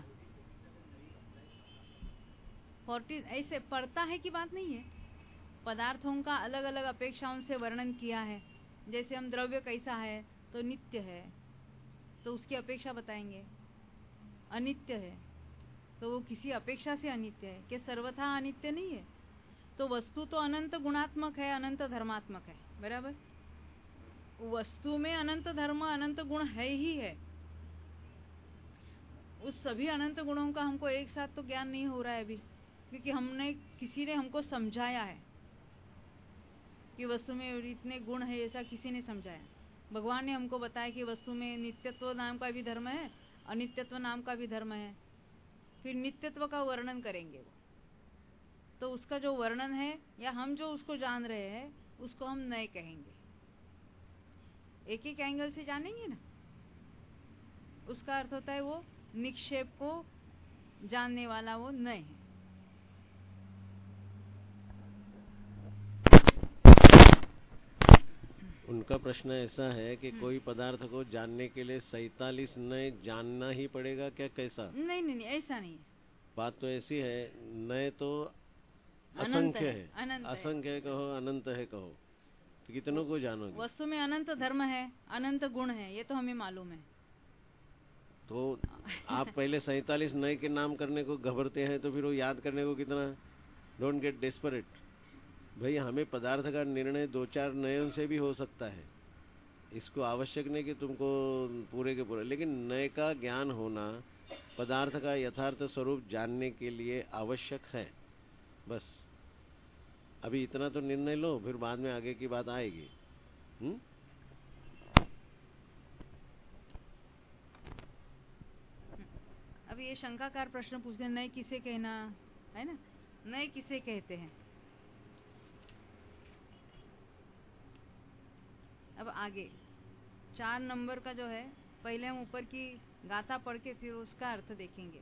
40 ऐसे पढ़ता है की बात नहीं है, पदार्थों का अलग अलग अपेक्षाओं से वर्णन किया है। जैसे हम द्रव्य कैसा है तो नित्य है, तो उसकी अपेक्षा बताएंगे। अनित्य है तो वो किसी अपेक्षा से अनित्य है, कि सर्वथा अनित्य नहीं है। तो वस्तु तो अनंत गुणात्मक है, अनंत धर्मात्मक है, बराबर। वस्तु में अनंत धर्म अनंत गुण है ही है। उस सभी अनंत गुणों का हमको एक साथ तो ज्ञान नहीं हो रहा है अभी, क्योंकि किसी ने हमको समझाया है कि वस्तु में इतने गुण है, ऐसा किसी ने समझाया। भगवान ने हमको बताया कि वस्तु में नित्यत्व नाम का भी धर्म है, अनित्यत्व नाम का भी धर्म है। फिर नित्यत्व का वर्णन करेंगे वो, तो उसका जो वर्णन है या हम जो उसको जान रहे हैं उसको हम नए कहेंगे। एक एक एंगल से जानेंगे ना, उसका अर्थ होता है वो निक्षेप को जानने वाला वो नए है। उनका प्रश्न ऐसा है कि कोई पदार्थ को जानने के लिए 47 नए जानना ही पड़ेगा क्या, कैसा? नहीं नहीं नहीं, ऐसा नहीं है। बात तो ऐसी है, नए तो असंख्य है, असंख्य है कहो, अनंत है कहो, तो कितनों को जानोगे? वस्तु में अनंत धर्म है, अनंत गुण है, ये तो हमें मालूम है। तो आप पहले 47 नए के नाम करने को घबरते हैं, तो फिर वो याद करने को कितना? डोंट गेट डेस्परेट भाई, हमें पदार्थ का निर्णय 2-4 नयों से भी हो सकता है। इसको आवश्यक नहीं कि तुमको पूरे के पूरे, लेकिन नए का ज्ञान होना पदार्थ का यथार्थ स्वरूप जानने के लिए आवश्यक है। बस अभी इतना तो निर्णय लो, फिर बाद में आगे की बात आएगी। अब ये शंकाकार प्रश्न पूछते हैं, नए किसे कहना है ना, नए किसे कहते हैं। अब आगे 4 नंबर का जो है, पहले हम ऊपर की गाथा पढ़ के फिर उसका अर्थ देखेंगे।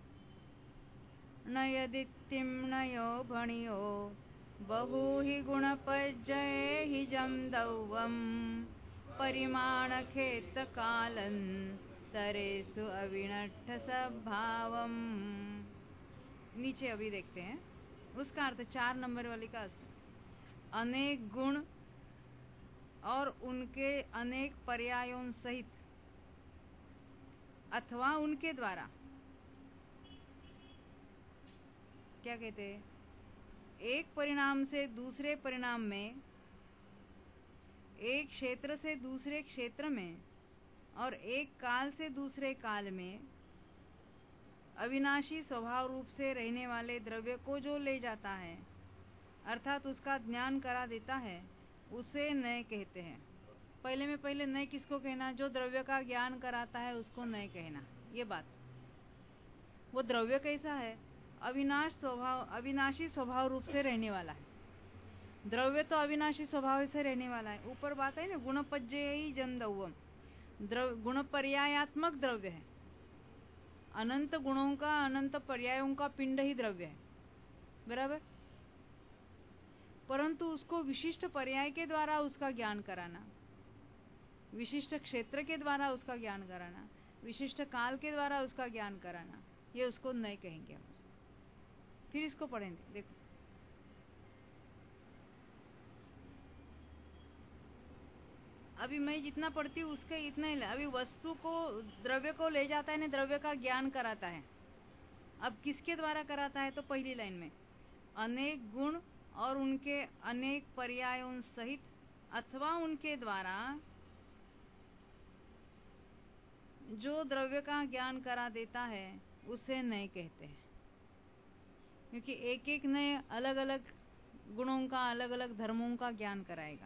नयदित्यम नयो भणियो बहु ही गुण पज्जये ही जमदौवम परिमाण खेत कालन तरेसु अविनट्ठ स्वभावम। नीचे अभी देखते हैं उसका अर्थ, 4 नंबर वाली का अर्थ, अनेक गुण और उनके अनेक पर्यायों सहित अथवा उनके द्वारा, क्या कहते हैं, एक परिणाम से दूसरे परिणाम में, एक क्षेत्र से दूसरे क्षेत्र में और एक काल से दूसरे काल में अविनाशी स्वभाव रूप से रहने वाले द्रव्य को जो ले जाता है, अर्थात उसका ज्ञान करा देता है, उसे नए कहते हैं। पहले नए किसको कहना? जो द्रव्य का ज्ञान कराता है उसको नए कहना। ये बात, वो द्रव्य कैसा है? अविनाशी स्वभाव रूप से रहने वाला है। द्रव्य तो अविनाशी स्वभाव से रहने वाला है। ऊपर बात है ना, गुणपज्येयी जमदौवम, गुण पर्यायात्मक द्रव्य है। अनंत गुणों का, अनंत पर्यायों का पिंड ही द्रव्य है, बराबर। परंतु उसको विशिष्ट पर्याय के द्वारा उसका ज्ञान कराना, विशिष्ट क्षेत्र के द्वारा उसका ज्ञान कराना, विशिष्ट काल के द्वारा उसका ज्ञान कराना, ये उसको नहीं कहेंगे हम उसको। फिर इसको पढ़ेंगे, देखो। अभी मैं जितना पढ़ती हूँ उसके इतना ही। अभी वस्तु को, द्रव्य को ले जाता है ना, द्रव्य का ज्ञान कराता है। अब किसके द्वारा कराता है? तो पहली लाइन में, अनेक गुण और उनके अनेक पर्यायों सहित अथवा उनके द्वारा जो द्रव्य का ज्ञान करा देता है उसे नए कहते हैं। क्योंकि एक एक नए अलग अलग गुणों का, अलग अलग धर्मों का ज्ञान कराएगा।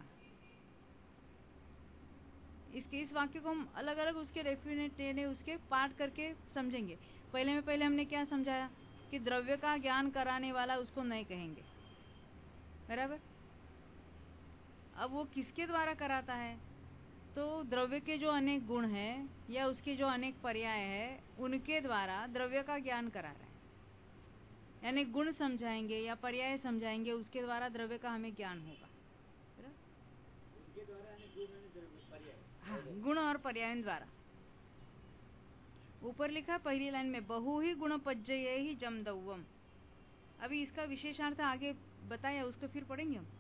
इस वाक्य को हम अलग अलग उसके डेफिनेट उसके पाठ करके समझेंगे। पहले हमने क्या समझाया कि द्रव्य का ज्ञान कराने वाला उसको नहीं कहेंगे, बराबर। अब वो किसके द्वारा कराता है? तो द्रव्य के जो अनेक गुण हैं या उसके जो अनेक पर्याय है, उनके द्वारा द्रव्य का ज्ञान करा रहा है। यानी गुण समझाएंगे या पर्याय समझाएंगे, उसके द्वारा द्रव्य का हमें ज्ञान होगा। हाँ, गुण और पर्याय द्वारा। ऊपर लिखा पहली लाइन में, बहु ही गुणपज्येयी जमदौवम। अभी इसका विशेषार्थ आगे बताया, उसको फिर पढ़ेंगे हम।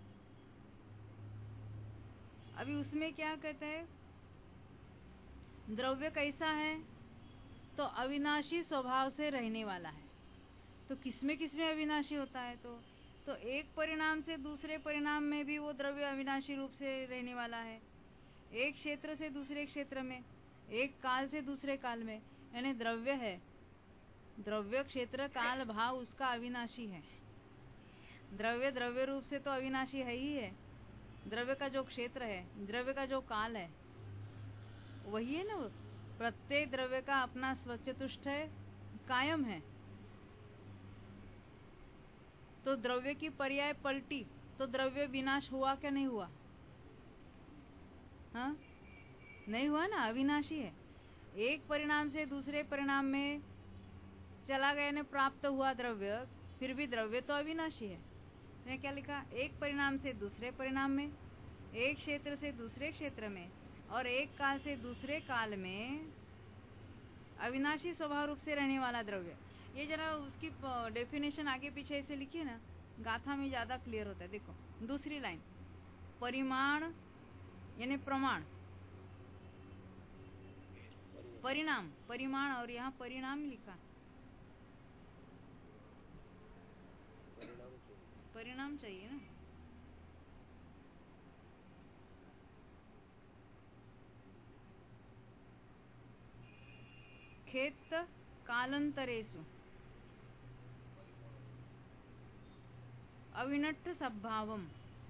अभी उसमें क्या कहते हैं, द्रव्य कैसा है? तो अविनाशी स्वभाव से रहने वाला है। तो किसमें किसमें अविनाशी होता है? तो एक परिणाम से दूसरे परिणाम में भी वो द्रव्य अविनाशी रूप से रहने वाला है। एक क्षेत्र से दूसरे क्षेत्र में, एक काल से दूसरे काल में। यानी द्रव्य है, द्रव्य क्षेत्र काल भाव उसका अविनाशी है। द्रव्य द्रव्य रूप से तो अविनाशी है ही है। द्रव्य का जो क्षेत्र है, द्रव्य का जो काल है, वही है ना वो। प्रत्येक द्रव्य का अपना स्वचतुष्ट है, कायम है। तो द्रव्य की पर्याय पलटी तो द्रव्य विनाश हुआ क्या नहीं हुआ? हाँ, नहीं हुआ ना, अविनाशी है। एक परिणाम से दूसरे परिणाम में चला गया ने प्राप्त हुआ द्रव्य, फिर भी द्रव्य तो अविनाशी है। ने क्या लिखा? एक परिणाम से दूसरे परिणाम में, एक क्षेत्र से दूसरे क्षेत्र में और एक काल से दूसरे काल में अविनाशी स्वभाव रूप से रहने वाला द्रव्य। ये जरा उसकी डेफिनेशन आगे पीछे ऐसे लिखिए ना, गाथा में ज्यादा क्लियर होता है। देखो दूसरी लाइन, परिमाण यानी प्रमाण, परिणाम, परिमाण, और यहाँ परिणाम लिखा, परिणाम चाहिए ना। खेत कालांतरेषु अविनट्ट स्वभावम।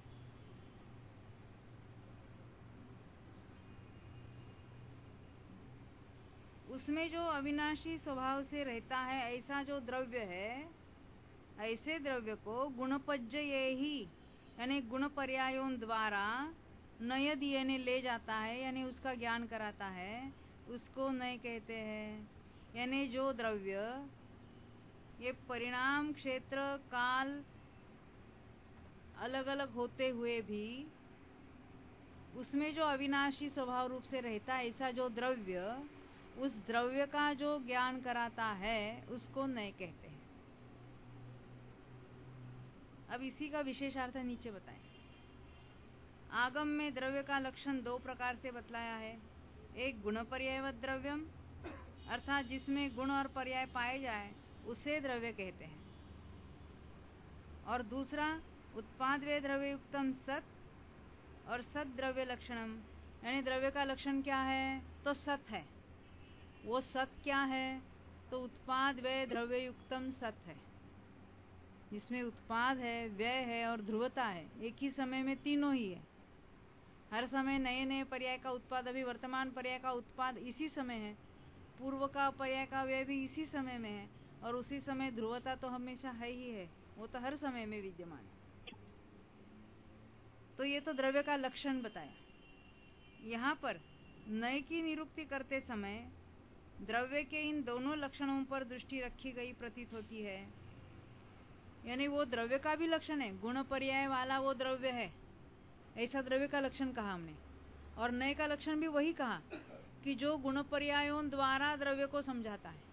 उसमें जो अविनाशी स्वभाव से रहता है ऐसा जो द्रव्य है, ऐसे द्रव्य को गुणपज्येयी यानी गुण पर्यायों द्वारा नय दिए ले जाता है, यानी उसका ज्ञान कराता है, उसको नय कहते हैं। यानी जो द्रव्य ये परिणाम क्षेत्र काल अलग अलग होते हुए भी उसमें जो अविनाशी स्वभाव रूप से रहता है, ऐसा जो द्रव्य, उस द्रव्य का जो ज्ञान कराता है उसको नय कहते हैं। अब इसी का विशेषार्थ नीचे बताएं। आगम में द्रव्य का लक्षण दो प्रकार से बतलाया है। एक गुण पर्यायवत द्रव्यम, अर्थात जिसमें गुण और पर्याय पाए जाए उसे द्रव्य कहते हैं। और दूसरा उत्पाद वे द्रव्य युक्तम सत और सत द्रव्य लक्षणम, यानी द्रव्य का लक्षण क्या है? तो सत है। वो सत क्या है? तो उत्पाद वे द्रव्य युक्तम सत है, जिसमें उत्पाद है, व्यय है और ध्रुवता है। एक ही समय में तीनों ही है। हर समय नए नए पर्याय का उत्पाद, अभी वर्तमान पर्याय का उत्पाद इसी समय है, पूर्व का पर्याय का व्यय भी इसी समय में है, और उसी समय ध्रुवता तो हमेशा है ही है, वो तो हर समय में विद्यमान है। तो ये तो द्रव्य का लक्षण बताया। यहाँ पर नय की निरुक्ति करते समय द्रव्य के इन दोनों लक्षणों पर दृष्टि रखी गई प्रतीत होती है। यानी वो द्रव्य का भी लक्षण है, गुण पर्याय वाला वो द्रव्य है, ऐसा द्रव्य का लक्षण कहा हमने। और नय का लक्षण भी वही कहा कि जो गुण पर्यायों द्वारा द्रव्य को समझाता है।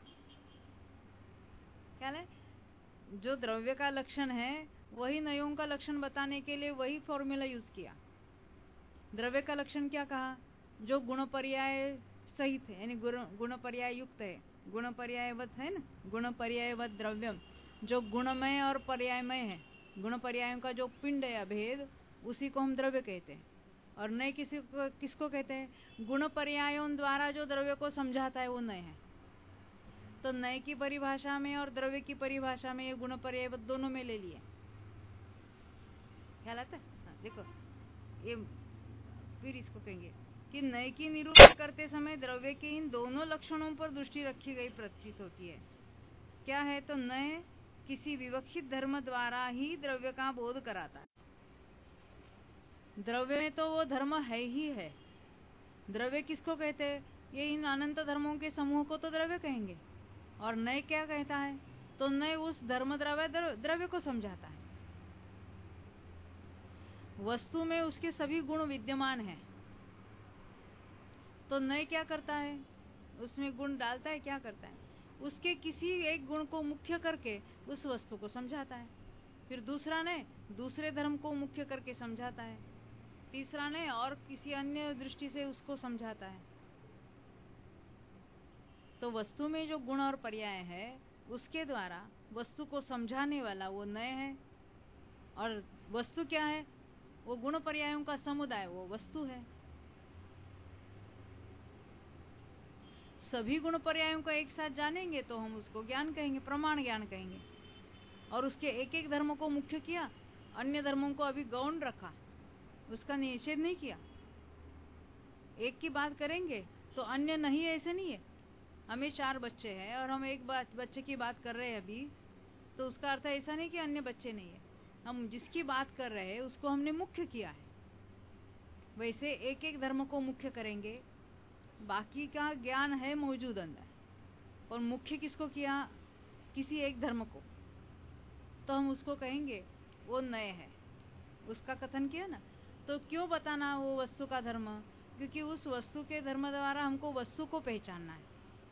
क्या है? जो द्रव्य का लक्षण है वही नयों का लक्षण बताने के लिए वही फॉर्मूला यूज किया। द्रव्य का लक्षण क्या कहा? जो गुण पर्याय सहित है, यानी गुण पर्याय युक्त है, गुण पर्यायवत है ना, गुण पर्यायवत द्रव्यम, जो गुणमय और पर्यायमय है। गुण पर्यायों का जो पिंड है अभेद, उसी को हम द्रव्य कहते हैं। और नय किसको कहते हैं? गुण पर्यायों द्वारा जो द्रव्य को समझाता है वो नय है। तो नय की परिभाषा में और द्रव्य की परिभाषा में ये गुण पर्यायवत दोनों में ले लिए। ख्याल आता है? देखो ये फिर इसको कहेंगे कि नय की निरूपण करते समय द्रव्य के इन दोनों लक्षणों पर दृष्टि रखी गई प्रतीत होती है। क्या है? तो नय किसी विवक्षित धर्म द्वारा ही द्रव्य का बोध कराता है। द्रव्य में तो वो धर्म है ही है। द्रव्य किसको कहते हैं? ये इन अनंत धर्मों के समूह को तो द्रव्य कहेंगे। और नय क्या कहता है? तो नय उस धर्म द्रव्य को समझाता है। वस्तु में उसके सभी गुण विद्यमान हैं, तो नय क्या करता है? उसमें गुण डालता है। क्या करता है? उसके किसी एक गुण को मुख्य करके उस वस्तु को समझाता है। फिर दूसरा नय दूसरे धर्म को मुख्य करके समझाता है। तीसरा नय और किसी अन्य दृष्टि से उसको समझाता है। तो वस्तु में जो गुण और पर्याय है उसके द्वारा वस्तु को समझाने वाला वो नय है। और वस्तु क्या है? वो गुण पर्यायों का समुदाय, वो वस्तु है। सभी गुण पर्यायों को एक साथ जानेंगे तो हम उसको ज्ञान कहेंगे, प्रमाण ज्ञान कहेंगे। और उसके एक एक धर्म को मुख्य किया, अन्य धर्मों को अभी गौण रखा, उसका निषेध नहीं किया। एक की बात करेंगे तो अन्य नहीं, ऐसे नहीं है। हमें 4 बच्चे हैं और हम एक बच्चे की बात कर रहे हैं अभी, तो उसका अर्थ ऐसा नहीं कि अन्य बच्चे नहीं है। हम जिसकी बात कर रहे हैं उसको हमने मुख्य किया है। वैसे एक एक धर्म को मुख्य करेंगे, बाकी का ज्ञान है मौजूद अंदर, और मुख्य किसको किया? किसी एक धर्म को, तो हम उसको कहेंगे वो नय है। उसका कथन किया ना। तो क्यों बताना वो वस्तु का धर्म? क्योंकि उस वस्तु के धर्म द्वारा हमको वस्तु को पहचानना है।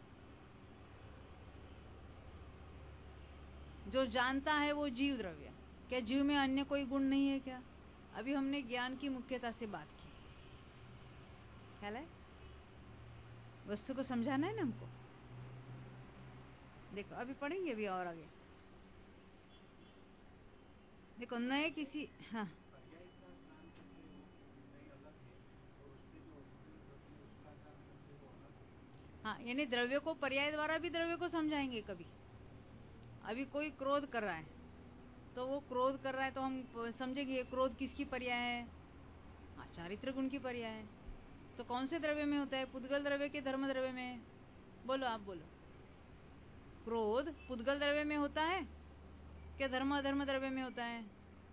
जो जानता है वो जीव द्रव्य। क्या जीव में अन्य कोई गुण नहीं है क्या? अभी हमने ज्ञान की मुख्यता से बात की। ख्याल है? वस्तु को समझाना है ना हमको। देखो अभी पढ़ेंगे अभी और आगे। देखो नए किसी हाँ हाँ, यानी द्रव्य को पर्याय द्वारा भी द्रव्य को समझाएंगे कभी। अभी कोई क्रोध कर रहा है तो वो क्रोध कर रहा है तो हम समझेंगे क्रोध किसकी पर्याय है? हाँ, चारित्र गुण की पर्याय है। तो कौन से द्रव्य में होता है? पुद्गल द्रव्य के धर्म द्रव्य में? बोलो, आप बोलो। क्रोध पुद्गल द्रव्य में होता है क्या धर्म अधर्म द्रव्य में होता है?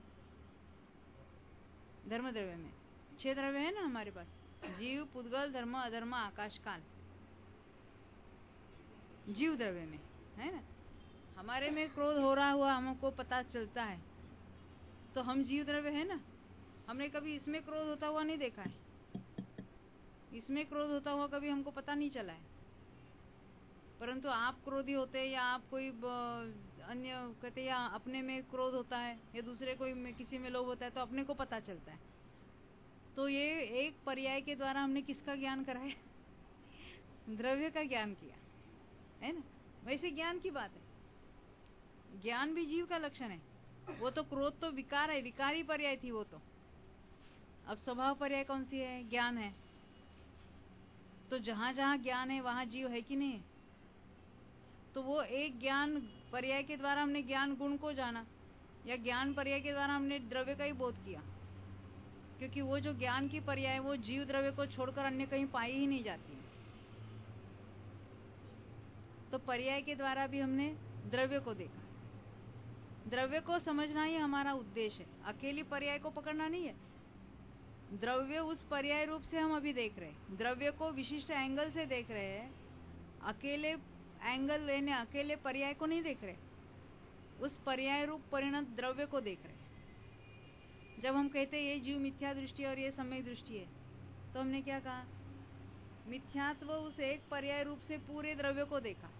धर्म द्रव्य में। 6 द्रव्य है ना हमारे पास, जीव, पुद्गल, धर्म, अधर्म, आकाश, काल। जीव द्रव्य में है ना। हमारे में क्रोध हो रहा हुआ हमको पता चलता है तो हम जीव द्रव्य है ना। हमने कभी इसमें क्रोध होता हुआ नहीं देखा है, इसमें क्रोध होता हुआ कभी हमको पता नहीं चला है। परंतु आप क्रोधी होते हैं या आप कोई अन्य कहते या अपने में क्रोध होता है या दूसरे कोई में किसी में लोभ होता है तो अपने को पता चलता है। तो ये एक पर्याय के द्वारा हमने किसका ज्ञान कराया? द्रव्य का ज्ञान किया है ना। वैसे ज्ञान की बात है, ज्ञान भी जीव का लक्षण है। वो तो क्रोध तो विकार है, विकारी पर्याय थी वो तो। अब स्वभाव पर्याय कौन सी है? ज्ञान है। तो जहां जहां ज्ञान है वहां जीव है कि नहीं? तो वो एक ज्ञान पर्याय के द्वारा हमने ज्ञान गुण को जाना, या ज्ञान पर्याय के द्वारा हमने द्रव्य का ही बोध किया। क्योंकि वो जो ज्ञान की पर्याय वो जीव द्रव्य को छोड़कर अन्य कहीं पाई ही नहीं जाती। तो पर्याय के द्वारा भी हमने द्रव्य को देखा। द्रव्य को समझना ही हमारा उद्देश्य है, अकेली पर्याय को पकड़ना नहीं है। द्रव्य उस पर्याय रूप से हम अभी देख रहे हैं, द्रव्य को विशिष्ट एंगल से देख रहे हैं, अकेले एंगल लेने अकेले पर्याय को नहीं देख रहे, उस पर्याय रूप परिणत द्रव्य को देख रहे हैं। जब हम कहते हैं ये जीव मिथ्या दृष्टि और ये सम्यक दृष्टि है, तो हमने क्या कहा? मिथ्यात्व उस एक पर्याय रूप से पूरे द्रव्य को देखा।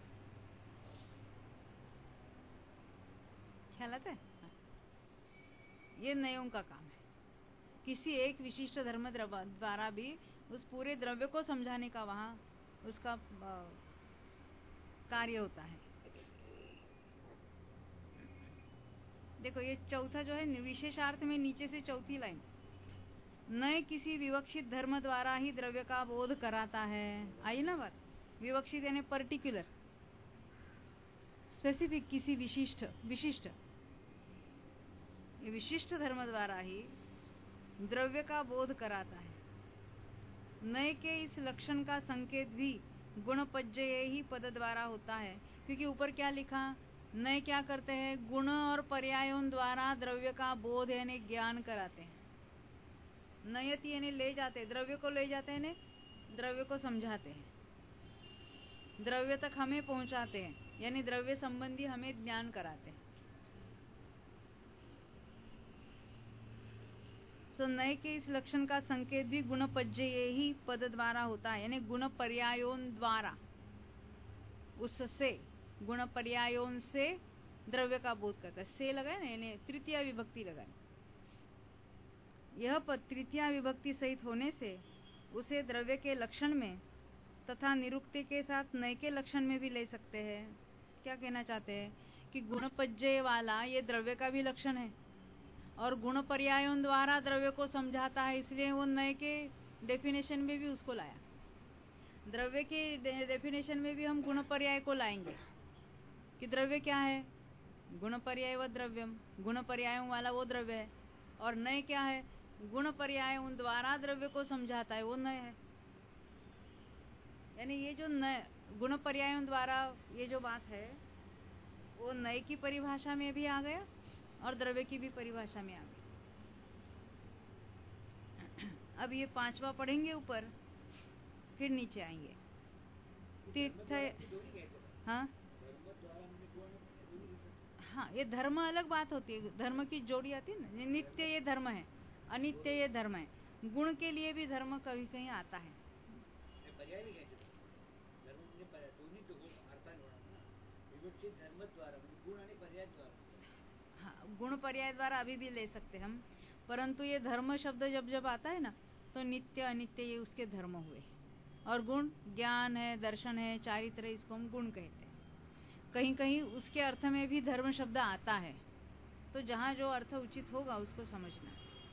ख्याल आता है? ये नयों का काम है। किसी एक विशिष्ट धर्म द्वारा भी उस पूरे द्रव्य को समझाने का वहां उसका कार्य होता है। देखो ये चौथा जो है विशेषार्थ में नीचे से चौथी लाइन, नए किसी विवक्षित धर्म द्वारा ही द्रव्य का बोध कराता है। आई ना बात? विवक्षित यानी पर्टिकुलर, स्पेसिफिक, किसी विशिष्ट ये विशिष्ट धर्म द्वारा ही द्रव्य का बोध कराता है। नए के इस लक्षण का संकेत भी गुणपज्जये ही पद द्वारा होता है, क्योंकि ऊपर क्या लिखा? नए क्या करते हैं? गुण और पर्यायों द्वारा द्रव्य का बोध यानी ज्ञान कराते हैं। नयति यानी ले जाते, द्रव्य को ले जाते हैं, द्रव्य को समझाते हैं, द्रव्य तक हमें पहुंचाते हैं, यानी द्रव्य संबंधी हमें ज्ञान कराते हैं। तो नए के इस लक्षण का संकेत भी गुणपज्जये ही पद द्वारा होता है, यानी गुण पर्यायों द्वारा, उससे गुण पर्यायों से द्रव्य का बोध करता है। से लगाए ना, यानी तृतीया विभक्ति लगाए। यह पद तृतीया विभक्ति सहित होने से उसे द्रव्य के लक्षण में तथा निरुक्ति के साथ नए के लक्षण में भी ले सकते हैं। क्या कहना चाहते हैं? कि गुणपज्जय वाला ये द्रव्य का भी लक्षण है और गुण पर्यायों द्वारा द्रव्य को समझाता है, इसलिए वो नए के डेफिनेशन में भी उसको लाया। द्रव्य के डेफिनेशन में भी हम गुण पर्याय को लाएंगे कि द्रव्य क्या है? गुण पर्याय व द्रव्यम, गुण पर्यायों वाला वो द्रव्य है, और नए क्या है? गुण पर्यायों द्वारा द्रव्य को समझाता है, वो नए है। यानी ये जो नए गुण पर्यायों द्वारा ये जो बात है वो नए की परिभाषा में भी आ गया और द्रव्य की भी परिभाषा में आ गया। अब ये पांचवा पढ़ेंगे ऊपर, फिर नीचे आएंगे। तीर्थ, हाँ ये धर्म अलग बात होती है, धर्म की जोड़ी आती है ना। नित्य ये धर्म है, अनित्य ये धर्म है। गुण के लिए भी धर्म कभी कहीं आता है। हाँ, गुण पर्याय द्वारा अभी भी ले सकते हम, परंतु ये धर्म शब्द जब जब आता है ना, तो नित्य अनित्य ये उसके धर्म हुए। और गुण ज्ञान है, दर्शन है, चारित्र, इसको हम गुण कहते हैं। कहीं कहीं उसके अर्थ में भी धर्म शब्द आता है, तो जहां जो अर्थ उचित होगा उसको समझना।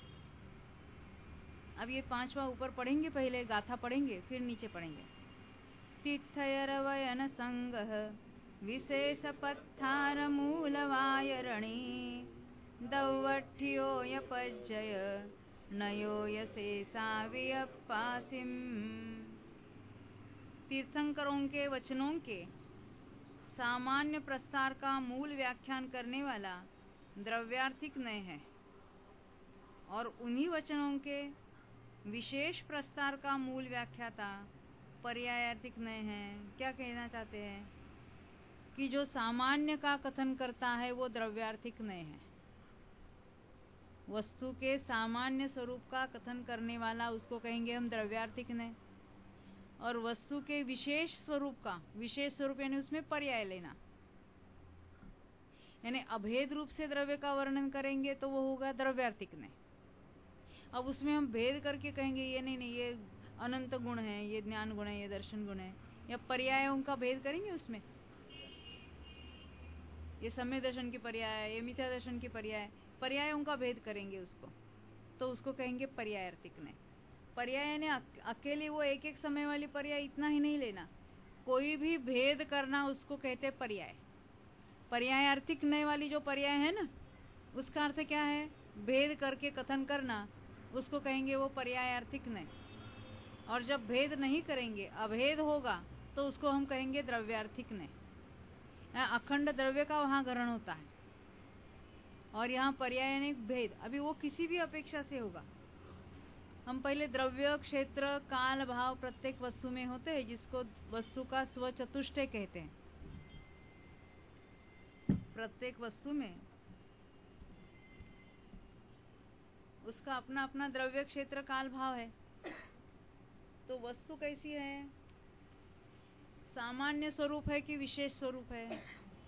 अब ये पांचवा ऊपर पढ़ेंगे, पहले गाथा पढ़ेंगे, फिर नीचे पढ़ेंगे। तिथयरवयन संगः विशेष पत्थार मूलवायरणी दौवठ्योयपज्जय नयोयशेषावियपासिम। तीर्थंकरों के वचनों के सामान्य प्रस्तार का मूल व्याख्यान करने वाला द्रव्यार्थिक नय है, और उन्हीं वचनों के विशेष प्रस्तार का मूल व्याख्याता पर्यायार्थिक नय है। क्या कहना चाहते हैं? कि जो सामान्य का कथन करता है वो द्रव्यार्थिक नय है। वस्तु के सामान्य स्वरूप का कथन करने वाला उसको कहेंगे हम द्रव्यार्थिक नय, और वस्तु के विशेष स्वरूप का, विशेष स्वरूप यानी उसमें पर्याय लेना, यानी अभेद रूप से द्रव्य का वर्णन करेंगे तो वो होगा द्रव्यार्थिक नय। अब उसमें हम भेद करके कहेंगे ये नहीं, ये अनंत गुण है, ये ज्ञान गुण है, ये दर्शन गुण है, या पर्यायों का भेद करेंगे उसमें, ये सम्यक दर्शन की पर्याय, ये मिथ्या दर्शन की पर्याय, पर्यायों का भेद करेंगे उसको, तो उसको कहेंगे पर्यायार्थिक नय। पर्याय यानी अकेले वो एक एक समय वाली पर्याय इतना ही नहीं लेना, कोई भी भेद करना उसको कहते पर्याय। पर्यायार्थिक नय वाली जो पर्याय है ना, उसका अर्थ क्या है? भेद करके कथन करना, उसको कहेंगे वो पर्यायार्थिक नय। और जब भेद नहीं करेंगे, अभेद होगा, तो उसको हम कहेंगे द्रव्यार्थिक नय। अखंड द्रव्य का वहां ग्रहण होता है, और यहाँ पर्याय यानी भेद, अभी वो किसी भी अपेक्षा से होगा, हम पहले द्रव्य, क्षेत्र, काल, भाव प्रत्येक वस्तु में होते हैं, जिसको वस्तु का स्वचतुष्टय कहते हैं। प्रत्येक वस्तु में उसका अपना अपना द्रव्य, क्षेत्र, काल, भाव है। तो वस्तु कैसी है? सामान्य स्वरूप है कि विशेष स्वरूप है?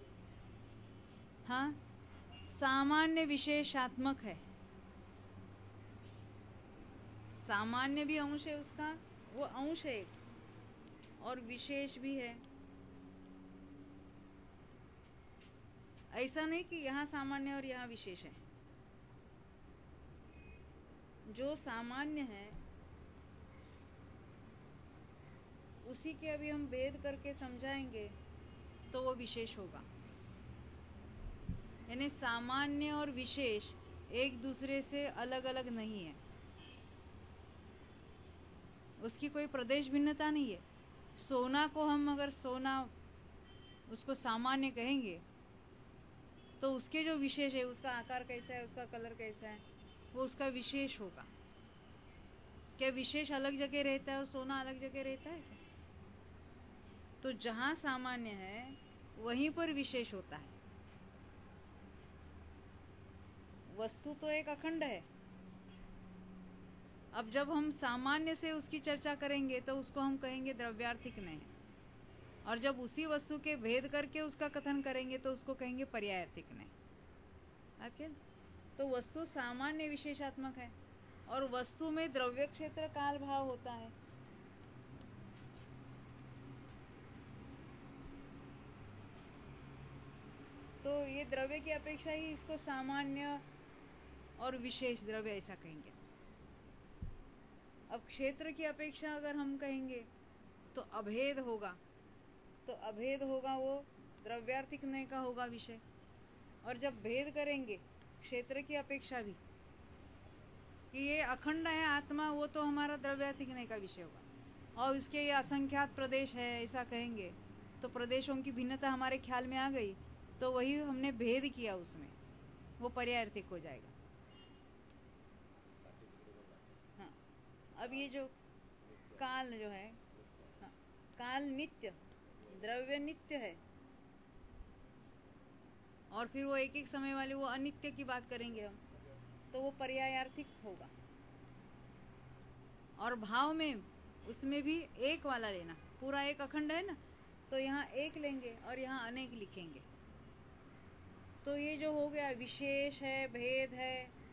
हाँ, सामान्य विशेषात्मक है। सामान्य भी अंश है उसका, वो अंश है, और विशेष भी है। ऐसा नहीं कि यहाँ सामान्य और यहाँ विशेष है। जो सामान्य है उसी के अभी हम भेद करके समझाएंगे तो वो विशेष होगा। यानी सामान्य और विशेष एक दूसरे से अलग अलग नहीं है, उसकी कोई प्रदेश भिन्नता नहीं है। सोना को हम अगर सोना उसको सामान्य कहेंगे तो उसके जो विशेष है, उसका आकार कैसा है, उसका कलर कैसा है, वो उसका विशेष होगा। क्या विशेष अलग जगह रहता है और सोना अलग जगह रहता है? तो जहां सामान्य है वहीं पर विशेष होता है। वस्तु तो एक अखंड है। अब जब हम सामान्य से उसकी चर्चा करेंगे तो उसको हम कहेंगे द्रव्यार्थिक नहीं, और जब उसी वस्तु के भेद करके उसका कथन करेंगे तो उसको कहेंगे पर्यायार्थिक नहीं। ओके, तो वस्तु सामान्य विशेषात्मक है, और वस्तु में द्रव्य, क्षेत्र, काल, भाव होता है। तो ये द्रव्य की अपेक्षा ही इसको सामान्य और विशेष द्रव्य ऐसा कहेंगे। अब क्षेत्र की अपेक्षा अगर हम कहेंगे तो अभेद होगा, तो अभेद होगा वो द्रव्यार्थिक नय का होगा विषय। और जब भेद करेंगे क्षेत्र की अपेक्षा भी कि ये अखंड है आत्मा, वो तो हमारा द्रव्यार्थिक नय का विषय होगा। और इसके ये असंख्यात प्रदेश है ऐसा कहेंगे तो प्रदेशों की भिन्नता हमारे ख्याल में आ गई, तो वही हमने भेद किया उसमें, वो पर्यायार्थिक हो जाएगा। हाँ, अब ये जो काल जो है, हाँ, काल नित्य, द्रव्य नित्य है, और फिर वो एक एक समय वाले वो अनित्य की बात करेंगे हम, तो वो पर्यायार्थिक होगा। और भाव में उसमें भी एक वाला लेना, पूरा एक अखंड है ना, तो यहाँ एक लेंगे और यहाँ अनेक लिखेंगे। तो ये जो हो गया विशेष है, भेद है,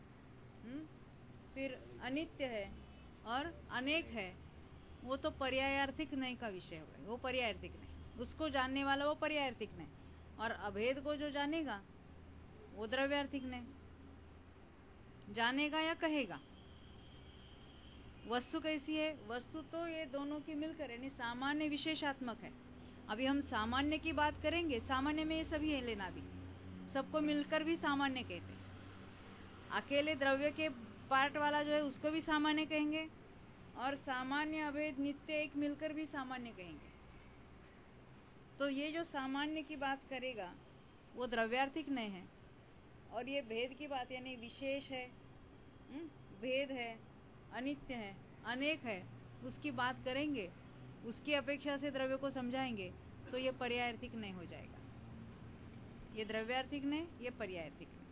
फिर अनित्य है और अनेक है, वो तो पर्यायार्थिक नहीं का विषय होगा, वो पर्यायार्थिक नहीं। उसको जानने वाला वो पर्यायार्थिक नहीं, और अभेद को जो जानेगा वो द्रव्यार्थिक नहीं जानेगा या कहेगा। वस्तु कैसी है? वस्तु तो ये दोनों की मिलकर यानी सामान्य विशेषात्मक है। अभी हम सामान्य की बात करेंगे, सामान्य में ये सभी है लेना भी, सबको मिलकर भी सामान्य कहते हैं। अकेले द्रव्य के पार्ट वाला जो है उसको भी सामान्य कहेंगे, और सामान्य, अभेद, नित्य एक मिलकर भी सामान्य कहेंगे। तो ये जो सामान्य की बात करेगा वो द्रव्यार्थिक नहीं है, और ये भेद की बात यानी विशेष है, भेद है, अनित्य है, अनेक है, उसकी बात करेंगे, उसकी अपेक्षा से द्रव्य को समझाएंगे, तो ये पर्यायार्थिक नहीं हो जाएगा। ये द्रव्यार्थिक नहीं, ये पर्यायार्थिक नहीं।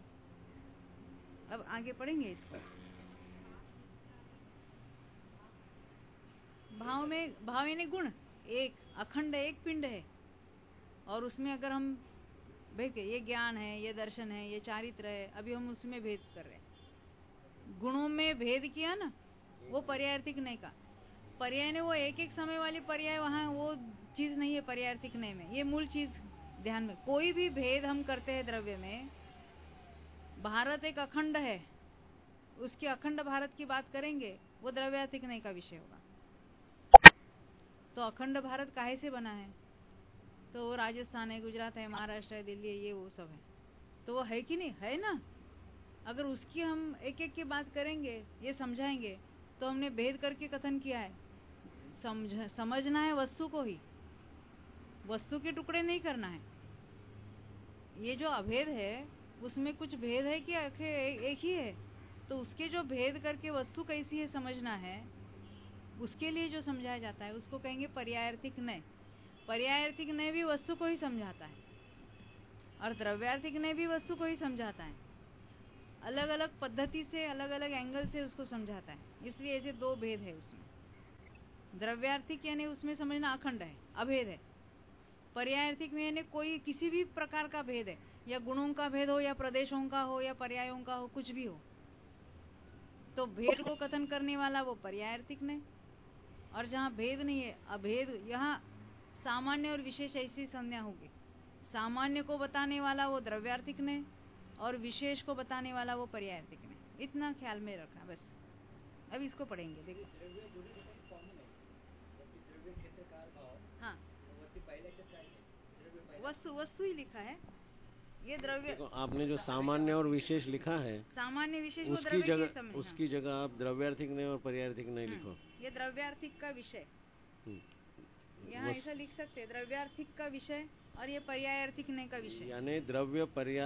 अब आगे पढ़ेंगे इसको। भाव में, भाव यानी गुण, एक अखंड एक पिंड है, और उसमें अगर हम भेद, ये ज्ञान है, ये दर्शन है, ये चारित्र है, अभी हम उसमें भेद कर रहे हैं। गुणों में भेद किया ना, वो पर्यायार्थिक नहीं का। पर्याय ने वो एक एक समय वाली पर्याय, वहां वो चीज नहीं है पर्यायार्थिक नहीं में। ये मूल चीज ध्यान में, कोई भी भेद हम करते हैं द्रव्य में, भारत एक अखंड है, उसकी अखंड भारत की बात करेंगे, वो द्रव्यार्थिक नहीं का विषय होगा। तो अखंड भारत काहे से बना है? तो वो राजस्थान है, गुजरात है, महाराष्ट्र है, दिल्ली है, ये वो सब है, तो वो है कि नहीं है ना। अगर उसकी हम एक एक की बात करेंगे, ये समझाएंगे, तो हमने भेद करके कथन किया है। समझना है वस्तु को ही, वस्तु के टुकड़े नहीं करना है। ये जो अभेद है उसमें कुछ भेद है कि एक ही है? तो उसके जो भेद करके वस्तु कैसी है समझना है, उसके लिए जो समझाया जाता है उसको कहेंगे पर्यायार्थिक नय। पर्यायार्थिक नय भी वस्तु को ही समझाता है और द्रव्यार्थिक नय भी वस्तु को ही समझाता है। अलग अलग पद्धति से, अलग अलग एंगल से उसको समझाता है, इसलिए ऐसे दो भेद है उसमें। द्रव्यार्थिक यानी उसमें समझना अखंड है, अभेद है। पर्यायार्थिक में यानी कोई किसी भी प्रकार का भेद है, या गुणों का भेद हो, या प्रदेशों का हो, या पर्यायों का हो, कुछ भी हो, तो भेद को कथन करने वाला वो पर्यायार्थिक ने। और जहाँ भेद नहीं है, अभेद, यहाँ सामान्य और विशेष ऐसी संज्ञा होगी। सामान्य को बताने वाला वो द्रव्यार्थिक ने और विशेष को बताने वाला वो पर्यायार्थिक ने। इतना ख्याल में रखना बस। अब इसको पढ़ेंगे, देखो। हाँ, वस्तु ही लिखा है ये द्रव्य। देखो, आपने जो सामान्य और विशेष लिखा है, सामान्य विशेष उसकी जगह आप द्रव्यार्थिक नहीं और पर्यायार्थिक नहीं लिखो। ये द्रव्यार्थिक का विषय, यहाँ ऐसा लिख सकते हैं, द्रव्यार्थिक का विषय और ये पर्यायार्थिक नहीं का विषय। यानी द्रव्य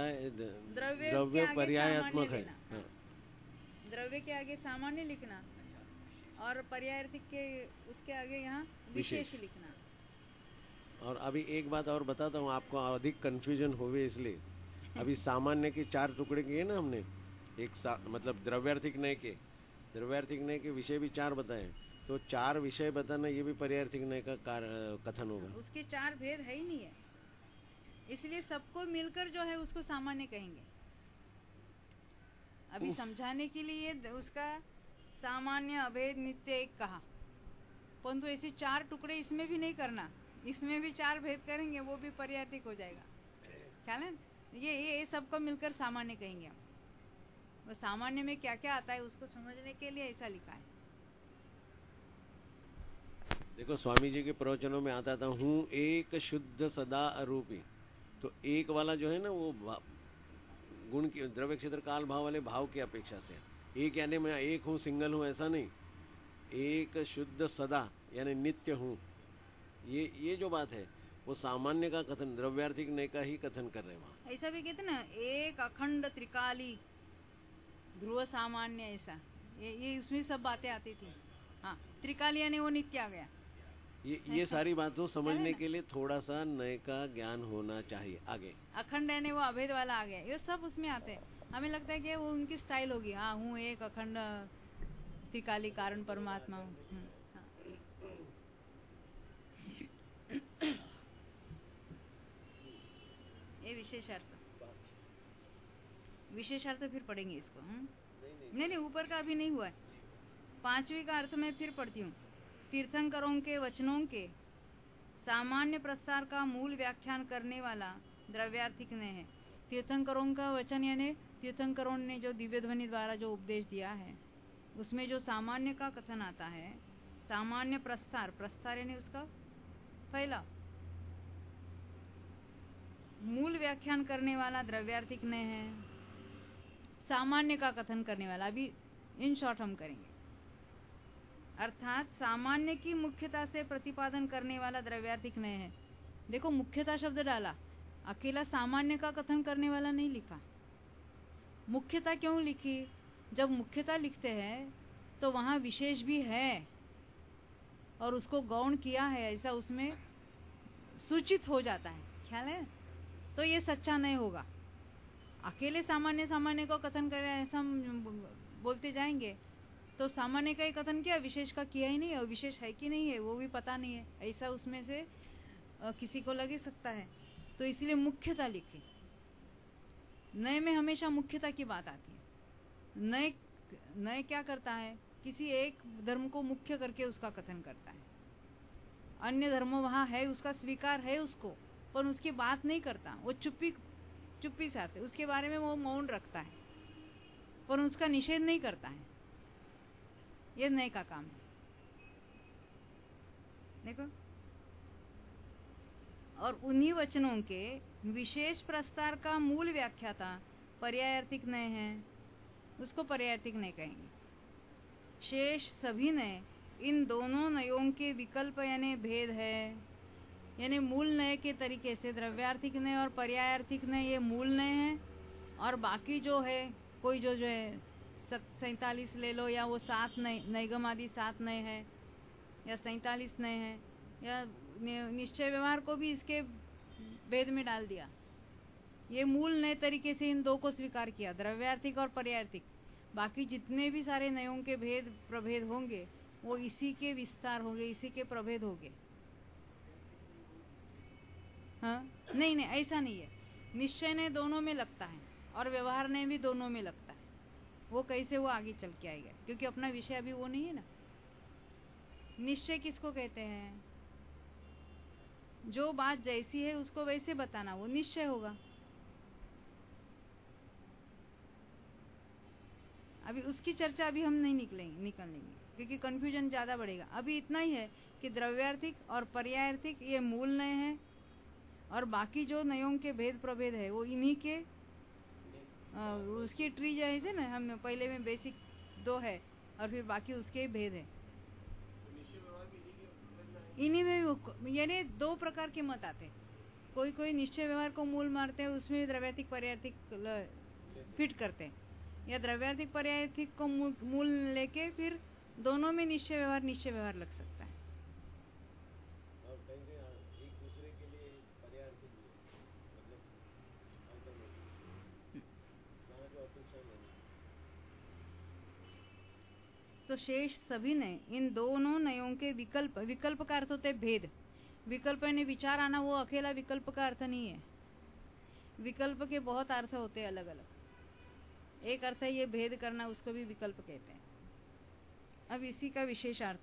पर्यायात्मक है। हाँ। द्रव्य के आगे सामान्य लिखना और पर्यायार्थिक के उसके आगे यहाँ विशेष लिखना। और अभी एक बात और बताता हूँ आपको, अधिक कंफ्यूजन होवे इसलिए। अभी सामान्य के 4 टुकड़े किए ना हमने, मतलब द्रव्यार्थिक नय के विषय भी 4 बताए, तो 4 विषय बताना ये भी पर्यायार्थिक नय का कथन होगा। उसके 4 भेद है ही नहीं है, इसलिए सबको मिलकर जो है उसको सामान्य कहेंगे। अभी समझाने के लिए उसका सामान्य, अभेद, नित्य एक कहा, परंतु ऐसे 4 टुकड़े इसमें भी नहीं करना। इसमें भी 4 भेद करेंगे, वो भी पर्यायार्थिक हो जाएगा। ख्याल है? ये सबको मिलकर सामान्य कहेंगे हम। वो सामान्य में क्या क्या आता है उसको समझने के लिए ऐसा लिखा है। देखो, स्वामी जी के प्रवचनों में आता था, हूँ एक शुद्ध सदा अरूपी। तो एक वाला जो है ना, वो गुण की, द्रव्य क्षेत्र काल भाव वाले भाव की अपेक्षा से। एक यानी मैं एक हूँ, सिंगल हूँ, ऐसा नहीं। एक शुद्ध सदा यानी नित्य हूँ। ये जो बात है वो सामान्य का कथन, द्रव्यार्थिक नय का ही कथन कर रहे हैं वहाँ। ऐसा भी कहते ना, एक अखंड त्रिकाली ध्रुव सामान्य, ऐसा ये उसमें सब बातें आती थी। हाँ, त्रिकाली यानी वो नित्य आ गया। ये सारी बातों समझने के लिए थोड़ा सा नय का ज्ञान होना चाहिए। आगे अखंड यानी वो अभेद वाला आ गया, ये सब उसमें आते हैं। हमें लगता है कि वो उनकी स्टाइल होगी। हाँ, हूँ एक अखंड त्रिकाली कारण परमात्मा हूँ। ये विशेषार्थ फिर पढ़ेंगे इसको। नहीं, ऊपर का अभी नहीं हुआ है। 5वीं का अर्थ मैं फिर पढ़ती हूँ। तीर्थंकरों के वचनों के सामान्य प्रस्तार का मूल व्याख्यान करने वाला द्रव्यार्थिक ने है। तीर्थंकरों का वचन यानी तीर्थंकरों ने जो दिव्य ध्वनि द्वारा जो उपदेश दिया है, उसमें जो सामान्य का कथन आता है, सामान्य प्रस्तार यानी उसका पहला मूल व्याख्यान करने वाला द्रव्यार्थिक ने है। सामान्य का कथन करने वाला अभी इन शॉर्ट हम करेंगे, अर्थात सामान्य की मुख्यता से प्रतिपादन करने वाला द्रव्यार्थिक ने है। देखो, मुख्यता शब्द डाला, अकेला सामान्य का कथन करने वाला नहीं लिखा। मुख्यता क्यों लिखी? जब मुख्यता लिखते हैं तो वहां विशेष भी है और उसको गौण किया है, ऐसा उसमें सूचित हो जाता है। ख्याल है? तो ये सच्चा नहीं होगा। अकेले सामान्य को कथन करें ऐसा हम बोलते जाएंगे तो सामान्य का ही कथन किया, विशेष का किया ही नहीं, और विशेष है कि नहीं है वो भी पता नहीं है, ऐसा उसमें से किसी को लग ही सकता है। तो इसलिए मुख्यता लिखी। नय में हमेशा मुख्यता की बात आती है। नय क्या करता है? किसी एक धर्म को मुख्य करके उसका कथन करता है। अन्य धर्म वहां है, उसका स्वीकार है उसको, पर उसकी बात नहीं करता। वो चुप्पी से आते, उसके बारे में वो मौन रखता है, पर उसका निषेध नहीं करता है। ये नय का काम है। देखो, और उन्हीं वचनों के विशेष प्रस्तार का मूल व्याख्याता पर्यायार्थिक नय है, उसको पर्यायार्थिक नय कहेंगे। शेष सभी नय इन दोनों नयों के विकल्प यानी भेद है। यानी मूल नय के तरीके से द्रव्यार्थिक नय और पर्यायार्थिक नय ये मूल नय है, और बाकी जो है कोई जो है 47 ले लो, या वो 7 नए नैगम आदि 7 नए हैं, या 47 नए हैं, या निश्चय व्यवहार को भी इसके भेद में डाल दिया। ये मूल नए तरीके से इन दो को स्वीकार किया, द्रव्यार्थिक और पर्यार्थिक। बाकी जितने भी सारे नयों के भेद प्रभेद होंगे वो इसी के विस्तार होंगे, इसी के प्रभेद होंगे। हाँ, नहीं नहीं, ऐसा नहीं है। निश्चय ने दोनों में लगता है और व्यवहार ने भी दोनों में लगता है। वो कैसे वो आगे चल के आएगा, क्योंकि अपना विषय अभी वो नहीं है ना। निश्चय किसको कहते हैं? जो बात जैसी है उसको वैसे बताना, वो निश्चय होगा। अभी उसकी चर्चा अभी हम नहीं निकलेंगे क्योंकि कंफ्यूजन ज्यादा बढ़ेगा। अभी इतना ही है कि द्रव्यार्थिक और पर्यायार्थिक ये मूल नय है, और बाकी जो नयों के भेद प्रभेद है वो इन्हीं के उसकी ट्री जो है ना, हम पहले में बेसिक 2 है और फिर बाकी उसके भेद है। इन्हीं में यानी 2 प्रकार के मत आते हैं। कोई निश्चय व्यवहार को मूल मारते हैं, उसमें द्रव्यार्थिक पर्यायार्थिक फिट करते हैं, या द्रव्यार्थिक पर्यायार्थिक को मूल लेके फिर दोनों में निश्चय व्यवहार लग सकता है। एक दूसरे के लिए पर्यायार्थिक तो शेष सभी ने इन दोनों नयों के विकल्प का अर्थ होते है भेद। विकल्प यानी विचार आना, वो अकेला विकल्प का अर्थ नहीं है। विकल्प के बहुत अर्थ होते हैं अलग अलग। एक अर्थ है ये भेद करना, उसको भी विकल्प कहते हैं। अब इसी का विशेषार्थ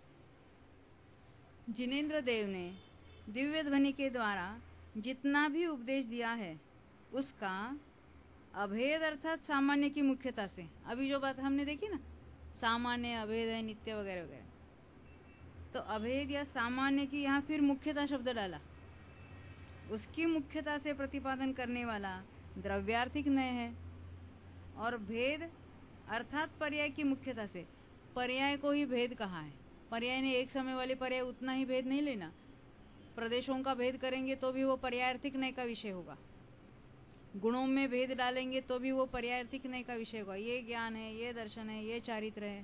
जिनेन्द्र देव ने दिव्य ध्वनि के द्वारा जितना भी उपदेश दिया है उसका अभेद अर्थात सामान्य की मुख्यता से, अभी जो बात हमने देखी ना, सामान्य, अभेद है, नित्य वगैरह वगैरह, तो अभेद या सामान्य की यहाँ फिर मुख्यता शब्द डाला। उसकी मुख्यता से प्रतिपादन करने वाला द्रव्यार्थिक नय है, और भेद अर्थात पर्याय की मुख्यता से, पर्याय को ही भेद कहा है। पर्याय ने एक समय वाले पर्याय उतना ही भेद नहीं लेना। प्रदेशों का भेद करेंगे तो भी वो पर्यायार्थिक नय का विषय होगा। गुणों में भेद डालेंगे तो भी वो पर्यायार्थिक नय का विषय होगा। ये ज्ञान है, ये दर्शन है, ये चारित्र है।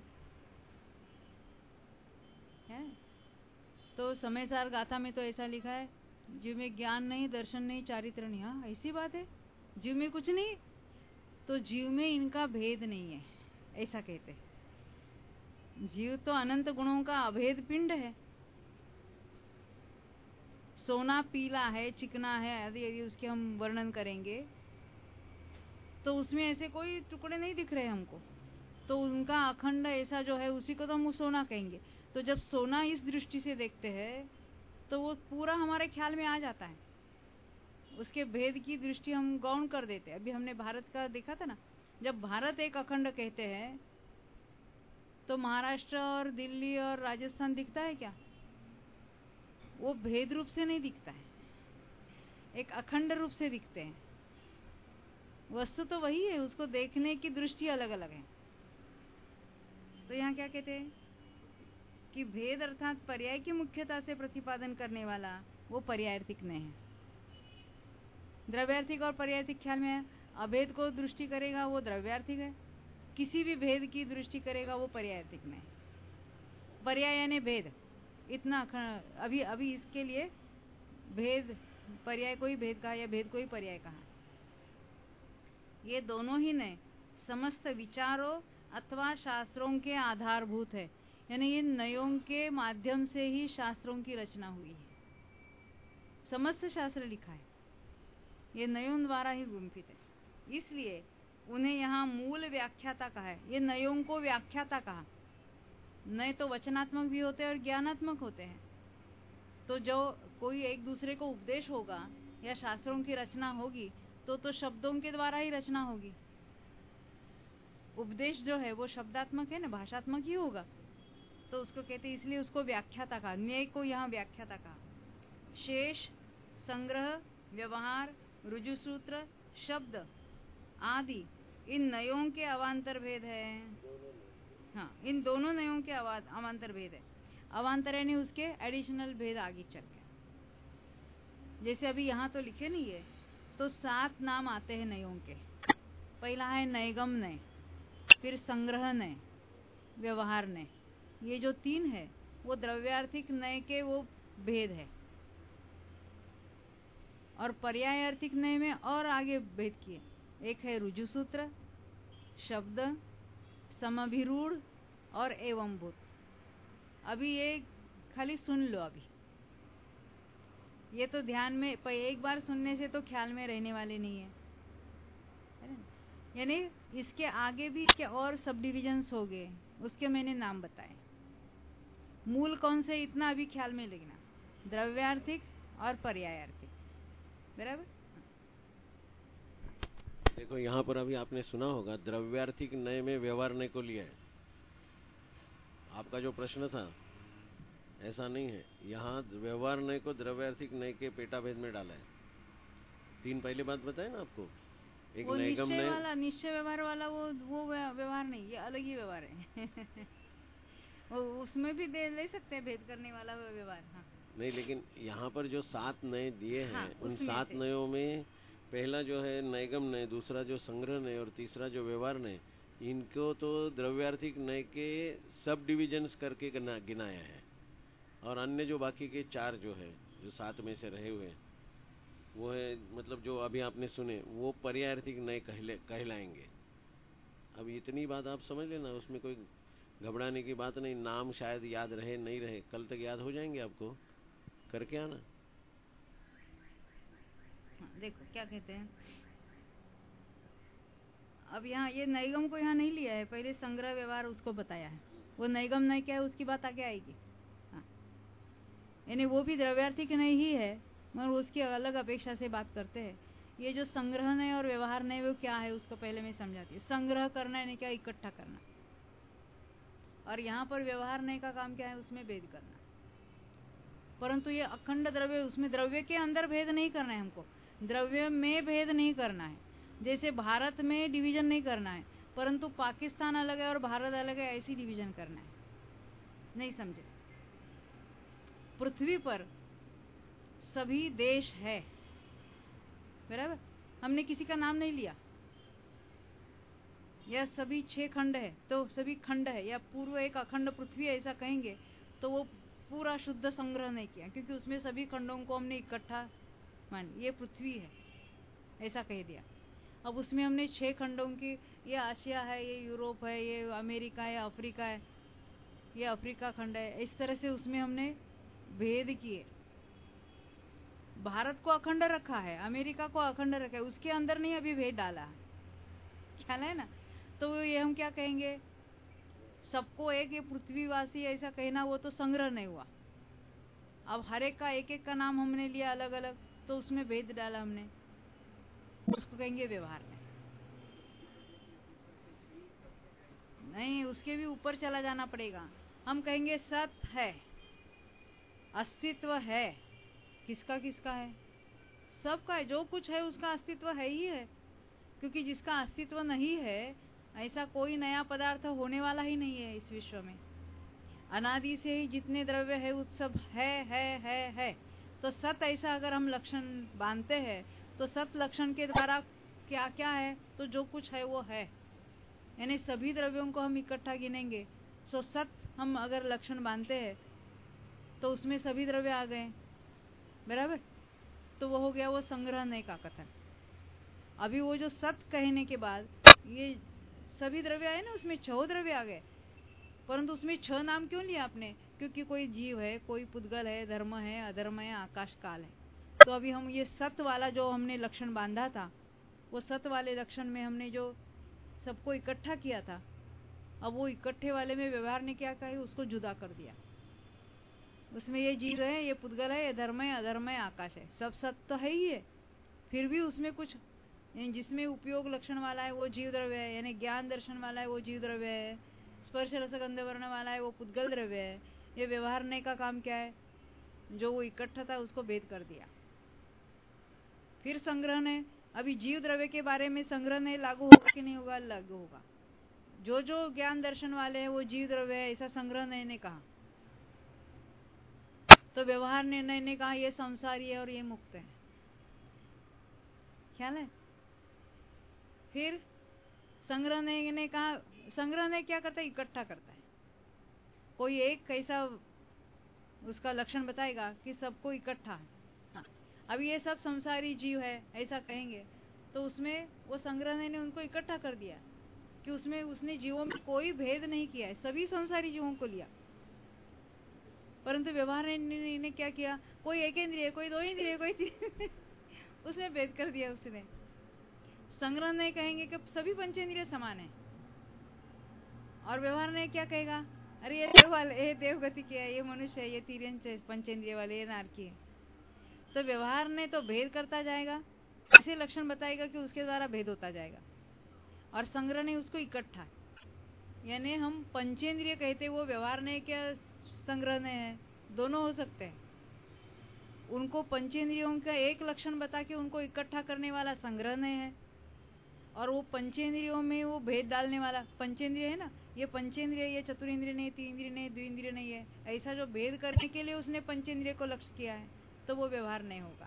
तो समयसार गाथा में तो ऐसा लिखा है, जीव में ज्ञान नहीं, दर्शन नहीं, चारित्र नहीं। हाँ, ऐसी बात है, जीव में कुछ नहीं, तो जीव में इनका भेद नहीं है, ऐसा कहते हैं। जीव तो अनंत गुणों का अभेद पिंड है। सोना पीला है, चिकना है, यदि उसके हम वर्णन करेंगे तो उसमें ऐसे कोई टुकड़े नहीं दिख रहे हमको, तो उनका अखंड ऐसा जो है उसी को तो हम सोना कहेंगे। तो जब सोना इस दृष्टि से देखते हैं तो वो पूरा हमारे ख्याल में आ जाता है। उसके भेद की दृष्टि हम गौण कर देते हैं। अभी हमने भारत का देखा था ना, जब भारत एक अखंड कहते हैं तो महाराष्ट्र और दिल्ली और राजस्थान दिखता है क्या? वो भेद रूप से नहीं दिखता है, एक अखंड रूप से दिखते हैं। वस्तु तो वही है, उसको देखने की दृष्टि अलग अलग है। तो यहाँ क्या कहते हैं कि भेद अर्थात पर्याय की मुख्यता से प्रतिपादन करने वाला वो पर्यायार्थिक नहीं है। द्रव्यार्थिक और पर्यायार्थिक ख्याल में है। अभेद को दृष्टि करेगा वो द्रव्यार्थिक है, किसी भी भेद की दृष्टि करेगा वो पर्यायार्थिक में है। पर्याय यानी भेद, इतना अभी इसके लिए भेद, पर्याय को ही भेद कहा या भेद को ही पर्याय कहा। ये दोनों ही ने समस्त विचारों अथवा शास्त्रों के आधारभूत है, यानी ये नयों के माध्यम से ही शास्त्रों की रचना हुई है। समस्त शास्त्र लिखा है, ये नयों द्वारा ही गुंफित है, इसलिए उन्हें यहाँ मूल व्याख्याता कहा है। ये नयों को व्याख्याता कहा। नए तो वचनात्मक भी होते हैं और ज्ञानात्मक होते हैं। तो जो कोई एक दूसरे को उपदेश होगा या शास्त्रों की रचना होगी तो शब्दों के द्वारा ही रचना होगी। उपदेश जो है वो शब्दात्मक है ना, भाषात्मक ही होगा, तो उसको कहते हैं, इसलिए उसको व्याख्याता कहा। न्याय को यहाँ व्याख्याता कहा। शेष, संग्रह, व्यवहार, रुजुसूत्र, शब्द आदि इन नयों के अवान्तर भेद है। हाँ, इन दोनों नयों के अवान्तर भेद है। अवान्तर यानी उसके एडिशनल भेद आगे चल के। जैसे अभी यहाँ तो लिखे नहीं है, तो 7 नाम आते हैं नयों के। पहला है नैगम नय, फिर संग्रह नय, व्यवहार नय, ये जो तीन है वो द्रव्यार्थिक नय के वो भेद है। और पर्यायार्थिक नय में और आगे भेद किए, एक है रुजु सूत्र, शब्द, समभिरूढ़ और एवं भूत। अभी ये खाली सुन लो। अभी ये तो ध्यान में एक बार सुनने से तो ख्याल में रहने वाले नहीं है, यानी इसके आगे भी इसके और सब डिविजन्स हो गए, उसके मैंने नाम बताए। मूल कौन से इतना अभी ख्याल में लेना, द्रव्यार्थिक और पर्यायार्थिक, बराबर। देखो यहाँ पर अभी आपने सुना होगा द्रव्यार्थिक नय में व्यवहार नय को लिया है। आपका जो प्रश्न था ऐसा नहीं है, यहाँ व्यवहार नय को द्रव्यार्थिक नय के पेटा भेद में डाला है। तीन पहले बात बताए ना आपको, एक वो नैगम निश्चय नय वाला, निश्चय व्यवहार वाला वो व्यवहार नहीं, ये अलग ही व्यवहार है। वो उसमें भी ले सकते हैं भेद करने वाला व्यवहार। हाँ नहीं, लेकिन यहाँ पर जो 7 नय दिए हैं, हाँ, उन 7 नयों में पहला जो है नैगम नय, दूसरा जो संग्रह नय और तीसरा जो व्यवहार नय, इनको तो द्रव्यार्थिक नय के सब डिविजन्स करके गिनाया है। और अन्य जो बाकी के 4 जो है, जो 7 में से रहे हुए वो है, मतलब जो अभी आपने सुने वो पर्यायार्थिक नय कहलाएंगे। अब इतनी बात आप समझ लेना, उसमें कोई घबराने की बात नहीं। नाम शायद याद रहे नहीं रहे, कल तक याद हो जाएंगे आपको, करके आना। देखो क्या कहते हैं, अब यहाँ ये नैगम को यहाँ नहीं लिया है, पहले संग्रह व्यवहार उसको बताया है। वो नैगम नय क्या है उसकी बात आगे आएगी। हाँ, यानी वो भी द्रव्यार्थिक नय ही है, मगर उसकी अलग अपेक्षा से बात करते हैं। ये जो संग्रह नय और व्यवहार नय वो क्या है उसको पहले मैं समझाती हूँ। संग्रह करना यानी क्या, इकट्ठा करना, और यहाँ पर व्यवहार नय का काम क्या है, उसमें भेद करना। परंतु ये अखंड द्रव्य, उसमें द्रव्य के अंदर भेद नहीं करना है हमको, द्रव्य में भेद नहीं करना है। जैसे भारत में डिवीजन नहीं करना है, परंतु पाकिस्तान अलग है और भारत अलग है, ऐसी डिवीजन करना है। नहीं समझे? पृथ्वी पर सभी देश है, बराबर। हमने किसी का नाम नहीं लिया, या सभी 6 खंड है तो सभी खंड है, या पूर्व एक अखंड पृथ्वी ऐसा कहेंगे तो वो पूरा शुद्ध संग्रह नहीं किया, क्योंकि उसमें सभी खंडों को हमने इकट्ठा मान, ये पृथ्वी है ऐसा कह दिया। अब उसमें हमने 6 खंडों की, ये आशिया है, ये यूरोप है, ये अमेरिका है, अफ्रीका है, ये अफ्रीका खंड है, इस तरह से उसमें हमने भेद किए। भारत को अखंड रखा है, अमेरिका को अखंड रखा है, उसके अंदर नहीं अभी भेद डाला, ख्याल है ना। तो ये हम क्या कहेंगे, सबको एक ये पृथ्वीवासी ऐसा कहना वो तो संग्रह नहीं हुआ। अब हर एक का एक एक का नाम हमने लिया अलग अलग, तो उसमें भेद डाला हमने, उसको कहेंगे व्यवहार नहीं। उसके भी ऊपर चला जाना पड़ेगा। हम कहेंगे सत है, अस्तित्व है, किसका किसका है, सबका है, जो कुछ है उसका अस्तित्व है ही है। क्योंकि जिसका अस्तित्व नहीं है ऐसा कोई नया पदार्थ होने वाला ही नहीं है इस विश्व में। अनादि से ही जितने द्रव्य है वो सब है। तो सत ऐसा अगर हम लक्षण बांधते हैं तो सत लक्षण के द्वारा क्या क्या है, तो जो कुछ है वो है, यानी सभी द्रव्यों को हम इकट्ठा गिनेंगे। सो सत हम अगर लक्षण बांधते हैं तो उसमें सभी द्रव्य आ गए, बराबर। तो वो हो गया वो संग्रह नय का कथन। अभी वो जो सत कहने के बाद ये सभी द्रव्य आए ना, उसमें 6 द्रव्य आ गए, परंतु उसमें 6 नाम क्यों लिया आपने, क्योंकि कोई जीव है, कोई पुद्गल है, धर्म है, अधर्म है, आकाश काल है। तो अभी हम ये सत वाला जो हमने लक्षण बांधा था, वो सत वाले लक्षण में हमने जो सबको इकट्ठा किया था, अब वो इकट्ठे वाले में व्यवहार ने क्या कहा, उसको जुदा कर दिया। उसमें ये जीव है, ये पुद्गल है, ये धर्म है, अधर्म है, आकाश है, सब सत तो है ही है। फिर भी उसमें कुछ जिसमें उपयोग लक्षण वाला है वो जीव द्रव्य है, यानी ज्ञान दर्शन वाला है वो जीव द्रव्य है, स्पर्श रस गंध वर्ण वाला है वो पुद्गल द्रव्य है। ये व्यवहार ने का काम क्या है, जो वो इकट्ठा था उसको भेद कर दिया। फिर संग्रह ने, अभी जीव द्रव्य के बारे में संग्रह ने लागू होगा कि नहीं होगा, लागू होगा। जो जो ज्ञान दर्शन वाले हैं वो जीव द्रव्य है ऐसा संग्रह ने कहा, तो व्यवहार निर्णय ने कहा ये संसारी है और ये मुक्त है, ख्याल है। फिर संग्रह ने कहा संग्रह नहीं क्या करता है, इकट्ठा करता है। कोई एक कैसा उसका लक्षण बताएगा कि सबको इकट्ठा है। हाँ, अब ये सब संसारी जीव है ऐसा कहेंगे तो उसमें वो संग्रह ने उनको इकट्ठा कर दिया कि उसमें उसने जीवों में कोई भेद नहीं किया है, सभी संसारी जीवों को लिया। परंतु व्यवहार ने क्या किया, कोई एक इंद्रिय, कोई दो इंद्रिय, कोई उसमें भेद कर दिया उसने। संग्रह नहीं कहेंगे कि सभी पंचेंद्रिय समान है, और व्यवहार ने क्या कहेगा, अरे ये देव वाले, ये देवगति के है, ये मनुष्य है, ये तिर्यंच पंचेंद्रिय वाले, ये नारकी है। तो व्यवहार ने तो भेद करता जाएगा, ऐसे लक्षण बताएगा कि उसके द्वारा भेद होता जाएगा, और संग्रह ने उसको इकट्ठा, यानी हम पंचेंद्रिय कहते वो व्यवहार ने क्या संग्रह ने है, दोनों हो सकते हैं। उनको पंचेंद्रियों का एक लक्षण बता के उनको इकट्ठा करने वाला संग्रह ने है, और वो पंचेंद्रियों में वो भेद डालने वाला पंचेंद्रिय है ना, ये पंचेंद्रिय, ये चतुरेंद्रिय नहीं, तीन्द्रिय नहीं, द्विंद्रिय नहीं है, ऐसा जो भेद करने के लिए उसने पंचेंद्रिय को लक्ष्य किया है, तो वो व्यवहार नहीं होगा।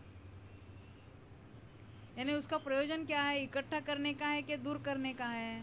यानी उसका प्रयोजन क्या है, इकट्ठा करने का है कि दूर करने का है,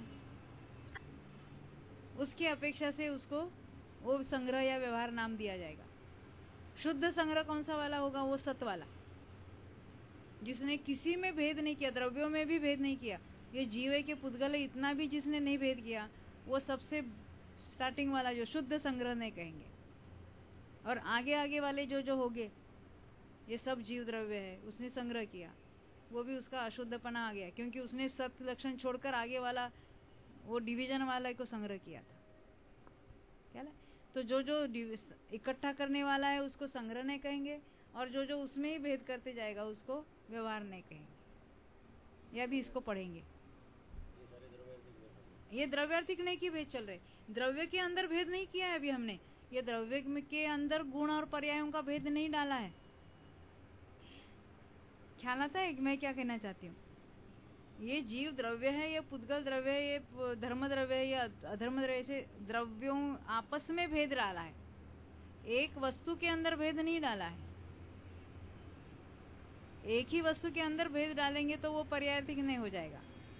उसकी अपेक्षा से उसको वो संग्रह या व्यवहार नाम दिया जाएगा। शुद्ध संग्रह कौन सा वाला होगा, वो सत वाला, जिसने किसी में भेद नहीं किया, द्रव्यों में भी भेद नहीं किया, ये जीव के पुद्गल इतना भी जिसने नहीं भेद किया, वो सबसे स्टार्टिंग वाला जो शुद्ध संग्रह नहीं कहेंगे। और आगे आगे वाले जो होंगे, ये सब जीव द्रव्य है, उसने संग्रह किया, वो भी उसका अशुद्धपना आ गया, क्योंकि उसने सत लक्षण छोड़कर आगे वाला वो डिवीजन वाला को संग्रह किया था। क्या तो जो इकट्ठा करने वाला है उसको संग्रह नहीं कहेंगे, और जो उसमें ही भेद करते जाएगा उसको व्यवहार नहीं कहेंगे। या भी इसको पढ़ेंगे, ये द्रव्यार्थिक नहीं की भेद चल रहे, द्रव्य के अंदर भेद नहीं किया है अभी हमने, ये द्रव्य के अंदर गुण और पर्यायों का भेद नहीं डाला है। ख्याल आता है मैं क्या कहना चाहती हूँ, ये जीव द्रव्य है, ये पुद्गल द्रव्य है, ये धर्म द्रव्य है, या अधर्म द्रव्य, से द्रव्यों आपस में भेद डाला है, एक वस्तु के अंदर भेद नहीं डाला है। एक ही वस्तु के अंदर भेद डालेंगे तो वो पर्यायार्थिक नहीं हो जाएगा।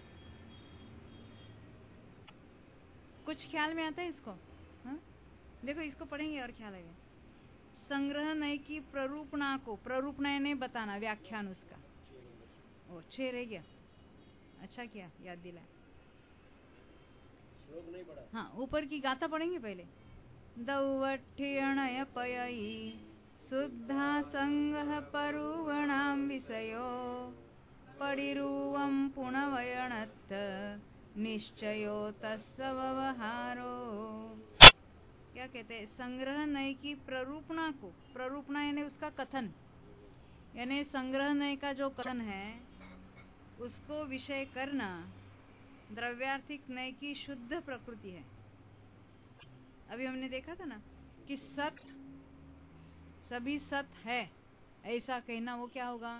कुछ ख्याल में आता है इसको? हा? देखो इसको पढ़ेंगे और ख्याल आएगा। संग्रह नय की प्ररूपणा को, प्ररूपणा ने बताना, व्याख्यान उसका, ओ 6 रह गया, अच्छा किया याद दिलाया। श्लोक नहीं पढ़ा। हाँ, ऊपर की गाथा पढ़ेंगे पहले। दौवठ्ठियणय पयई शुद्धा संगः परुवणाम विषयो परिरूवं पुनवयणत्थ निश्चयो तस्य व्यवहारो। क्या कहते हैं, संग्रह नय की प्ररूपणा को, प्ररूपणा यानी उसका कथन, यानी संग्रह नय का जो कथन है उसको विषय करना द्रव्यार्थिक नय की शुद्ध प्रकृति है। अभी हमने देखा था ना कि सत, सभी सत है ऐसा कहना वो क्या होगा,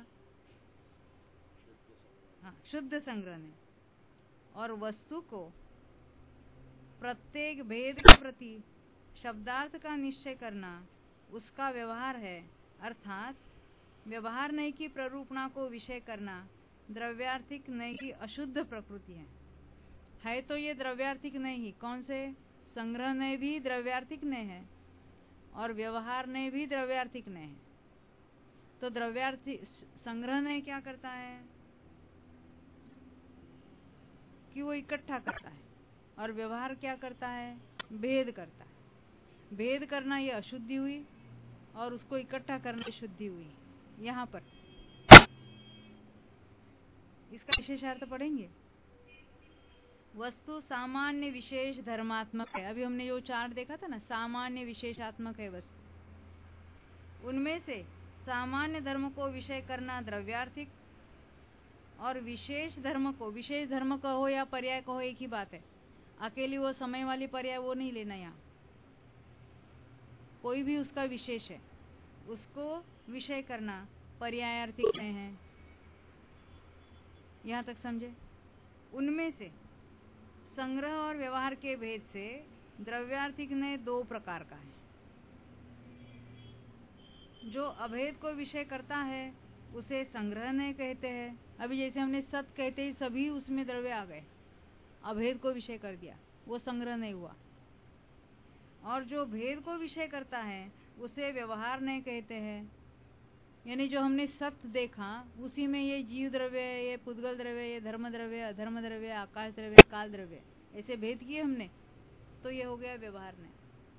हाँ, शुद्ध संग्रह ने। और वस्तु को प्रत्येक भेद के प्रति शब्दार्थ का निश्चय करना उसका व्यवहार है, अर्थात व्यवहार नय की प्ररूपणा को विषय करना द्रव्यार्थिक नय की अशुद्ध प्रकृति है तो ये द्रव्यार्थिक नय ही, कौन से, संग्रह नय भी द्रव्यार्थिक नय है और व्यवहार नय भी द्रव्यार्थिक नय है। तो द्रव्यार्थिक संग्रह नय क्या करता है कि वो इकट्ठा करता है, और व्यवहार क्या करता है, भेद करता है। भेद करना ये अशुद्धि हुई और उसको इकट्ठा करना शुद्धि हुई। यहाँ पर इसका विशेषार्थ पढ़ेंगे। वस्तु सामान्य विशेष धर्मात्मक है, अभी हमने जो चार्ट देखा था ना, सामान्य विशेषात्मक है वस्तु, उनमें से सामान्य धर्म को विषय करना द्रव्यार्थिक, और विशेष धर्म को, विशेष धर्म कहो या पर्याय कहो एक ही बात है, अकेली वो समय वाली पर्याय वो नहीं लेना, यहाँ कोई भी उसका विशेष है उसको विषय करना पर्यायार्थिक नहीं है। यहाँ तक समझे। उनमें से संग्रह और व्यवहार के भेद से द्रव्यार्थिक ने 2 प्रकार का है। जो अभेद को विषय करता है उसे संग्रह ने कहते हैं। अभी जैसे हमने सत कहते ही सभी उसमें द्रव्य आ गए, अभेद को विषय कर दिया, वो संग्रह नहीं हुआ। और जो भेद को विषय करता है उसे व्यवहार नहीं कहते हैं। यानी जो हमने सत्य देखा उसी में ये जीव द्रव्य, ये पुद्गल द्रव्य, ये धर्म द्रव्य, अधर्म द्रव्य, आकाश द्रव्य, काल द्रव्य, ऐसे भेद किए हमने, तो ये हो गया व्यवहार नहीं।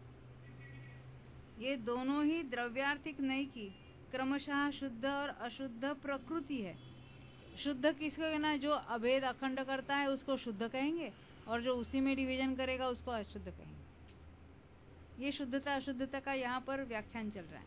ये दोनों ही द्रव्यार्थिक नहीं की क्रमशः शुद्ध और अशुद्ध प्रकृति है। शुद्ध किसको कहना? जो अभेद अखंड करता है उसको शुद्ध कहेंगे, और जो उसी में डिवीजन करेगा उसको अशुद्ध कहेंगे। ये शुद्धता अशुद्धता का यहाँ पर व्याख्यान चल रहा है।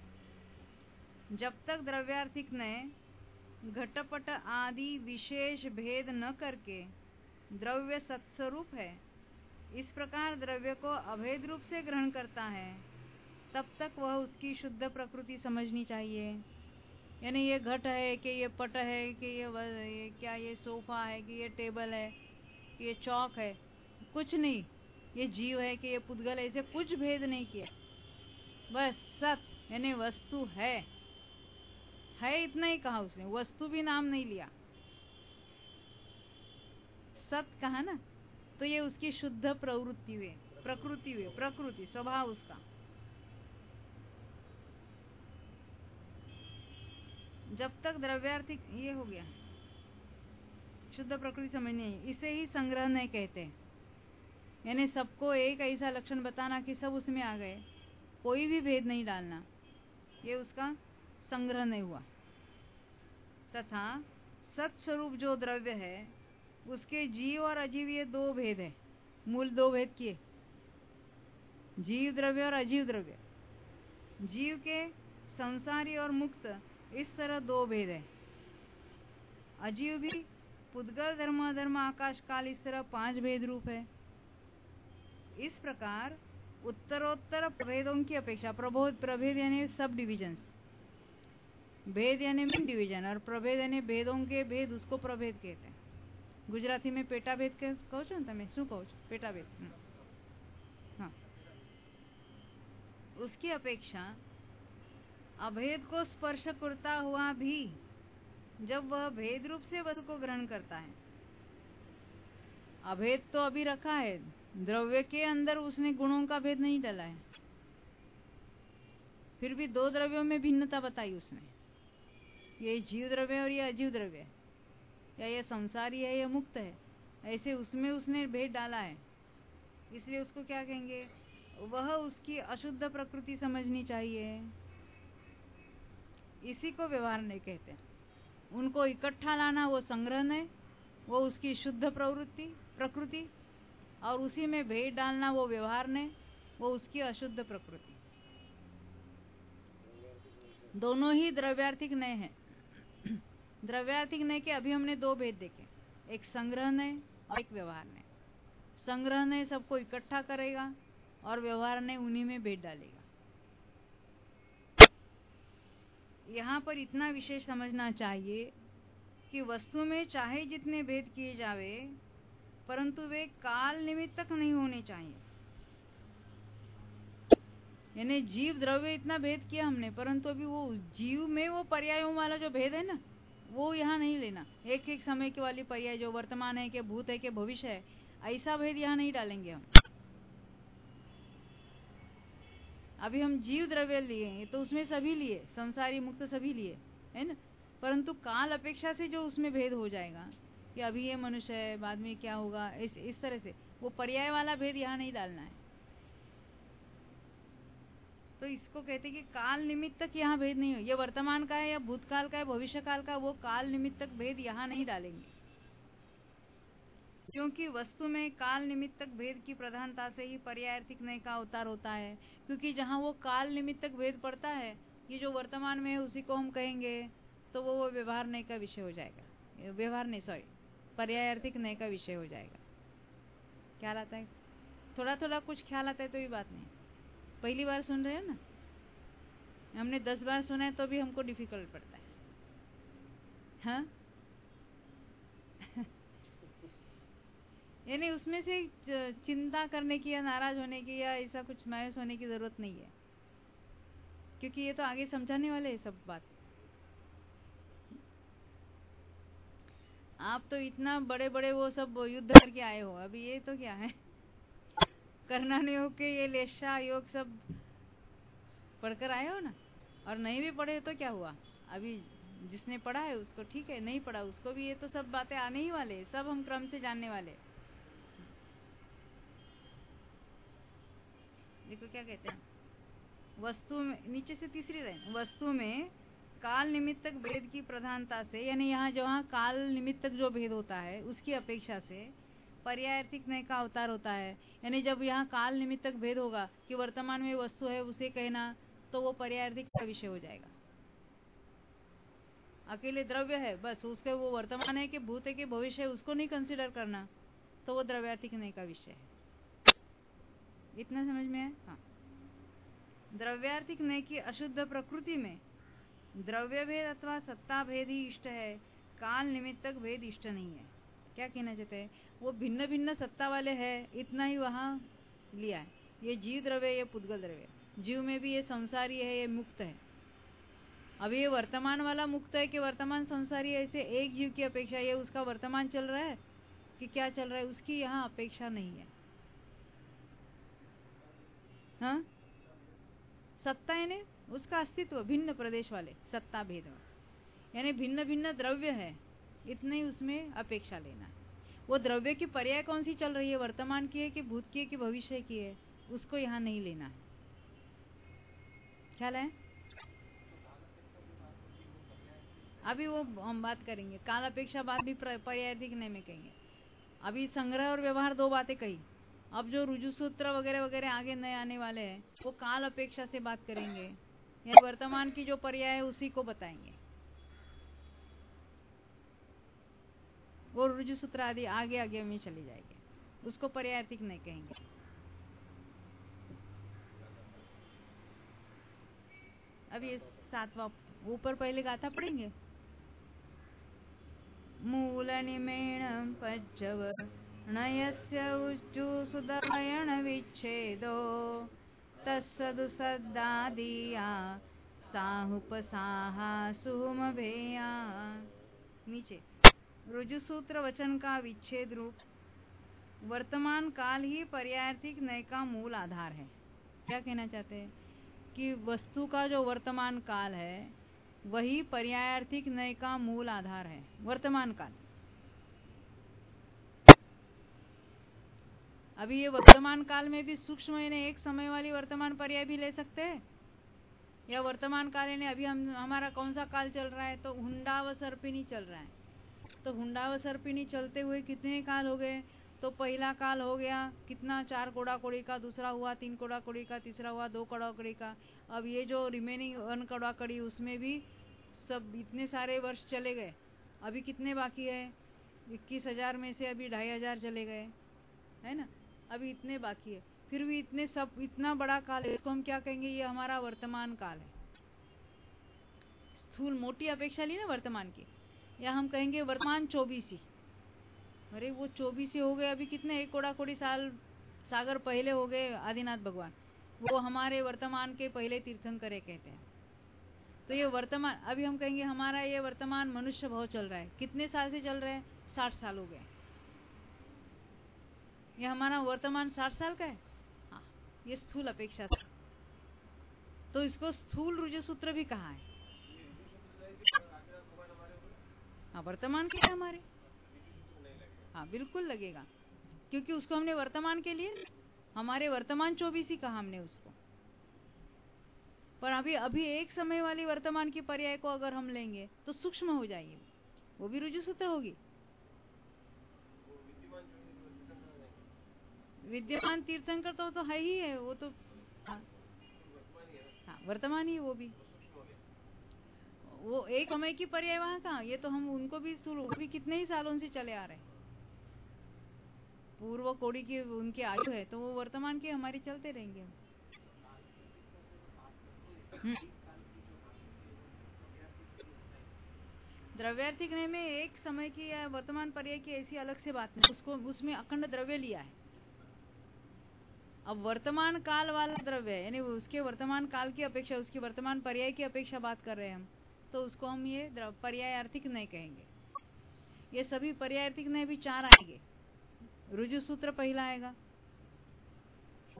जब तक द्रव्यार्थिक ने घटपट आदि विशेष भेद न करके द्रव्य सत्स्वरूप है, इस प्रकार द्रव्य को अभेद रूप से ग्रहण करता है, तब तक वह उसकी शुद्ध प्रकृति समझनी चाहिए। यानी ये घट है कि ये पट है कि ये क्या, ये सोफा है कि ये टेबल है कि ये चौक है, कुछ नहीं। ये जीव है कि ये पुद्गल है, ऐसे कुछ भेद नहीं किया। बस सत यानी वस्तु है इतना ही कहा उसने, वस्तु भी नाम नहीं लिया, सत कहा ना। तो ये उसकी शुद्ध प्रवृत्ति हुई, प्रकृति हुई, प्रकृति स्वभाव उसका। जब तक द्रव्यार्थिक, ये हो गया शुद्ध प्रकृति समझनी है, इसे ही संग्रह नहीं कहते। यानी सबको एक ऐसा लक्षण बताना कि सब उसमें आ गए, कोई भी भेद नहीं डालना, ये उसका संग्रह नहीं हुआ। तथा सत्स्वरूप जो द्रव्य है उसके जीव और अजीव ये दो भेद है, मूल दो भेद किए, जीव द्रव्य और अजीव द्रव्य। जीव के संसारी और मुक्त, इस तरह दो भेद है। अजीव भी पुद्गल, धर्म, अधर्म, आकाश, काल, इस तरह 5 भेद रूप है। इस प्रकार उत्तरोत्तर प्रभेदों की अपेक्षा, प्रभेद यानी सब डिविजन्स, भेद यानी मेन डिवीजन, और प्रभेद यानी भेदों के भेद, उसको प्रभेद कहते हैं। गुजराती में पेटा भेद કહો છો ને તમે? શું કહો છો? पेटा भेद। हाँ, उसकी अपेक्षा अभेद को स्पर्श करता हुआ भी जब वह भेद रूप से वस्तु को ग्रहण करता है, अभेद तो अभी रखा है, द्रव्य के अंदर उसने गुणों का भेद नहीं डाला है, फिर भी दो द्रव्यों में भिन्नता बताई उसने, ये जीव द्रव्य और ये अजीव द्रव्य है, या ये संसारी है या मुक्त है, ऐसे उसमें उसने भेद डाला है। इसलिए उसको क्या कहेंगे? वह उसकी अशुद्ध प्रकृति समझनी चाहिए। इसी को व्यवहार नहीं कहते। उनको इकट्ठा लाना वो संग्रह है, वो उसकी शुद्ध प्रकृति, और उसी में भेद डालना वो व्यवहार ने, वो उसकी अशुद्ध प्रकृति। दोनों ही द्रव्यार्थिक नय है। द्रव्यार्थिक नय के अभी हमने दो भेद देखे, एक संग्रह नय और एक व्यवहार नय। संग्रह नय सबको इकट्ठा करेगा और व्यवहार नय उन्हीं में भेद डालेगा। यहाँ पर इतना विशेष समझना चाहिए कि वस्तु में चाहे जितने भेद किए जावे, परंतु वे काल निमित्तक नहीं होने चाहिए। यानी जीव द्रव्य इतना भेद किया हमने, परंतु अभी वो जीव में वो पर्यायों वाला जो भेद है ना, वो यहाँ नहीं लेना। एक एक समय के वाली पर्याय, जो वर्तमान है, के भूत है, के भविष्य है, ऐसा भेद यहाँ नहीं डालेंगे हम। अभी हम जीव द्रव्य लिए तो उसमें सभी लिए, संसारी मुक्त सभी लिए, है ना। परंतु काल अपेक्षा से जो उसमें भेद हो जाएगा कि अभी ये मनुष्य है, बाद में क्या होगा, इस तरह से वो पर्याय वाला भेद यहाँ नहीं डालना है। तो इसको कहते हैं कि काल निमित्तक यहाँ भेद नहीं हो। ये वर्तमान का है या भूतकाल का है, भविष्य काल का, वो काल निमित्तक भेद यहाँ नहीं डालेंगे, क्योंकि वस्तु में काल निमित्तक भेद की प्रधानता से ही पर्यायार्थिक नय का अवतार होता है। क्योंकि जहाँ वो काल निमित्तक भेद पड़ता है, ये जो वर्तमान में है उसी को हम कहेंगे, तो वो व्यवहार नय का विषय हो जाएगा। व्यवहार नहीं, सॉरी, पर्यायार्थिक नय का विषय हो जाएगा। ख्याल आता है? थोड़ा थोड़ा कुछ ख्याल आता है तो भी बात नहीं। पहली बार सुन रहे हैं ना, हमने 10 बार सुना है तो भी हमको डिफिकल्ट पड़ता है। हाँ यानी उसमें से चिंता करने की या नाराज होने की या ऐसा कुछ मायूस होने की जरूरत नहीं है, क्योंकि ये तो आगे समझाने वाले है सब बात। आप तो इतना बड़े बड़े वो सब युद्ध करके आए हो, अभी ये तो क्या है कर्णन योग के ये लेशा योग सब पढ़कर आए हो ना, और नहीं भी पढ़े तो क्या हुआ, अभी जिसने पढ़ा है उसको ठीक है, नहीं पढ़ा उसको भी ये तो सब बातें आने ही वाले, सब हम क्रम से जानने वाले। देखो क्या कहते हैं, वस्तु में, नीचे से तीसरी लाइन, वस्तु में काल निमित्तक भेद की प्रधानता से, यानी यहाँ जहाँ काल निमित्तक जो भेद होता है उसकी अपेक्षा से पर्यायार्थिक नय का अवतार होता है। यानी जब यहाँ काल निमित्तक भेद होगा कि वर्तमान में वस्तु है उसे कहना, तो वो पर्यायार्थिक का विषय हो जाएगा। अकेले द्रव्य है बस, उसके वो वर्तमान है कि भूत है कि भविष्य है उसको नहीं कंसिडर करना, तो वो द्रव्यार्थिक नय का विषय है। इतना समझ में है? हाँ। द्रव्यार्थिक नय की अशुद्ध प्रकृति में द्रव्य भेद अथवा सत्ता भेद ही इष्ट है, काल निमित्तक भेद इष्ट नहीं है। क्या कहना चाहते हैं, वो भिन्न भिन्न सत्ता वाले हैं, इतना ही वहां लिया है। ये जीव द्रव्य, ये पुद्गल द्रव्य, जीव में भी ये संसारी है, ये मुक्त है। अभी ये वर्तमान वाला मुक्त है कि वर्तमान संसारी है, ऐसे एक जीव की अपेक्षा, ये उसका वर्तमान चल रहा है कि क्या चल रहा है उसकी यहाँ अपेक्षा नहीं है। हाँ, सत्ता है ने उसका अस्तित्व भिन्न प्रदेश वाले सत्ता भेद, यानी भिन्न भिन्न द्रव्य है, इतने ही उसमें अपेक्षा लेना है। वो द्रव्य की पर्याय कौन सी चल रही है, वर्तमान की है कि भूत की है कि भविष्य की है, उसको यहाँ नहीं लेना है। ख्याल है? अभी वो हम बात करेंगे, काल अपेक्षा बात भी पर्यायार्थिक नहीं में कहेंगे। अभी संग्रह और व्यवहार दो बातें कही, अब जो रुजु सूत्र वगैरह वगैरह आगे नए आने वाले हैं वो काल अपेक्षा से बात करेंगे, या वर्तमान की जो पर्याय है उसी को बताएंगे। वो रुजु सूत्र आदि आगे आगे में चले जाएंगे, उसको पर्यायार्थिक नहीं कहेंगे। अब ये सातवां, ऊपर पहले गाथा पढ़ेंगे। मूल निमेण पज्जव नयस्य उच्चु सुदयन विच्छेदो तत्सदुसद्दादिया साहुपसाहा सुमभेया। नीचे रुजु सूत्र वचन का विच्छेद रूप वर्तमान काल ही पर्यायार्थिक नय का मूल आधार है। क्या कहना चाहते हैं कि वस्तु का जो वर्तमान काल है वही पर्यायार्थिक नय का मूल आधार है, वर्तमान काल। अभी ये वर्तमान काल में भी सूक्ष्म यानी एक समय वाली वर्तमान पर्याय भी ले सकते हैं, या वर्तमान काल यानी अभी हमारा कौन सा काल चल रहा है, तो हुंडा व सर्पिणी चल रहा है। तो हुंडा व सर्पिणी चलते हुए कितने काल हो गए, तो पहला काल हो गया कितना, 4 कोड़ा कोड़ी का, दूसरा हुआ 3 कोड़ा कोड़ी का, तीसरा हुआ 2 कोड़ा कोड़ी का। अब ये जो रिमेनिंग 1 कोड़ा कोड़ी उसमें भी सब इतने सारे वर्ष चले गए, अभी कितने बाकी है, 21,000 में से अभी 2,500 चले गए, है ना, अभी इतने बाकी है। फिर भी इतने सब, इतना बड़ा काल है, इसको हम क्या कहेंगे, ये हमारा वर्तमान काल है। स्थूल मोटी अपेक्षा ली ना वर्तमान की, या हम कहेंगे वर्तमान 24। अरे वो 24 हो गए, अभी कितने 1 कोड़ा कोड़ी साल सागर पहले हो गए आदिनाथ भगवान, वो हमारे वर्तमान के पहले तीर्थंकर कहते हैं। तो ये वर्तमान, अभी हम कहेंगे हमारा ये वर्तमान मनुष्य भाव चल रहा है, कितने साल से चल रहा है, 60 साल हो गए, ये हमारा वर्तमान 60 साल का है। हाँ, ये स्थूल अपेक्षा था, तो इसको स्थूल रुजु सूत्र भी कहा है। हाँ, वर्तमान के हमारे, हाँ बिल्कुल लगेगा, क्योंकि उसको हमने वर्तमान के लिए, हमारे वर्तमान 24 ही कहा हमने उसको। पर अभी एक समय वाली वर्तमान की पर्याय को अगर हम लेंगे तो सूक्ष्म हो जाएगी, वो भी रुजु सूत्र होगी। विद्यमान तीर्थंकर तो है ही है, वो तो हाँ, वर्तमान ही, वो एक समय की पर्याय वहां कहाँ, ये तो हम उनको भी कितने ही सालों से चले आ रहे हैं, पूर्व कोड़ी की उनकी आयु है, तो वो वर्तमान के हमारे चलते रहेंगे। द्रव्यार्थिक नय में एक समय की या वर्तमान पर्याय की ऐसी अलग से बात नहीं, उसको उसमें अखंड द्रव्य लिया है। अब वर्तमान काल वाला द्रव्य यानी उसके वर्तमान काल की अपेक्षा, उसकी वर्तमान पर्याय की अपेक्षा बात कर रहे हैं हम, तो उसको हम ये पर्यायार्थिक नय कहेंगे। ये सभी पर्यायार्थिक नय भी 4 आएंगे। रुजु सूत्र पहला आएगा,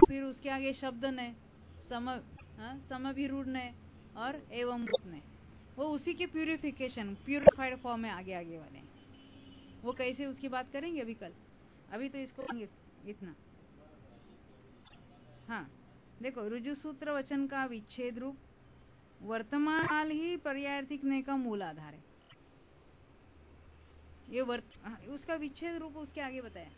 फिर उसके आगे शब्द नय, समभिरूढ़ नय और एवं नय, वो उसी के प्यूरिफाइड फॉर्म में आगे आगे वाले हैं। वो कैसे उसकी बात करेंगे अभी कल, अभी तो इसको इतना। हाँ देखो, रुजु सूत्र वचन का विच्छेद रूप वर्तमान काल ही पर्यायर्थिक नय का मूल आधार है। ये उसका विच्छेद रूप उसके आगे बताया।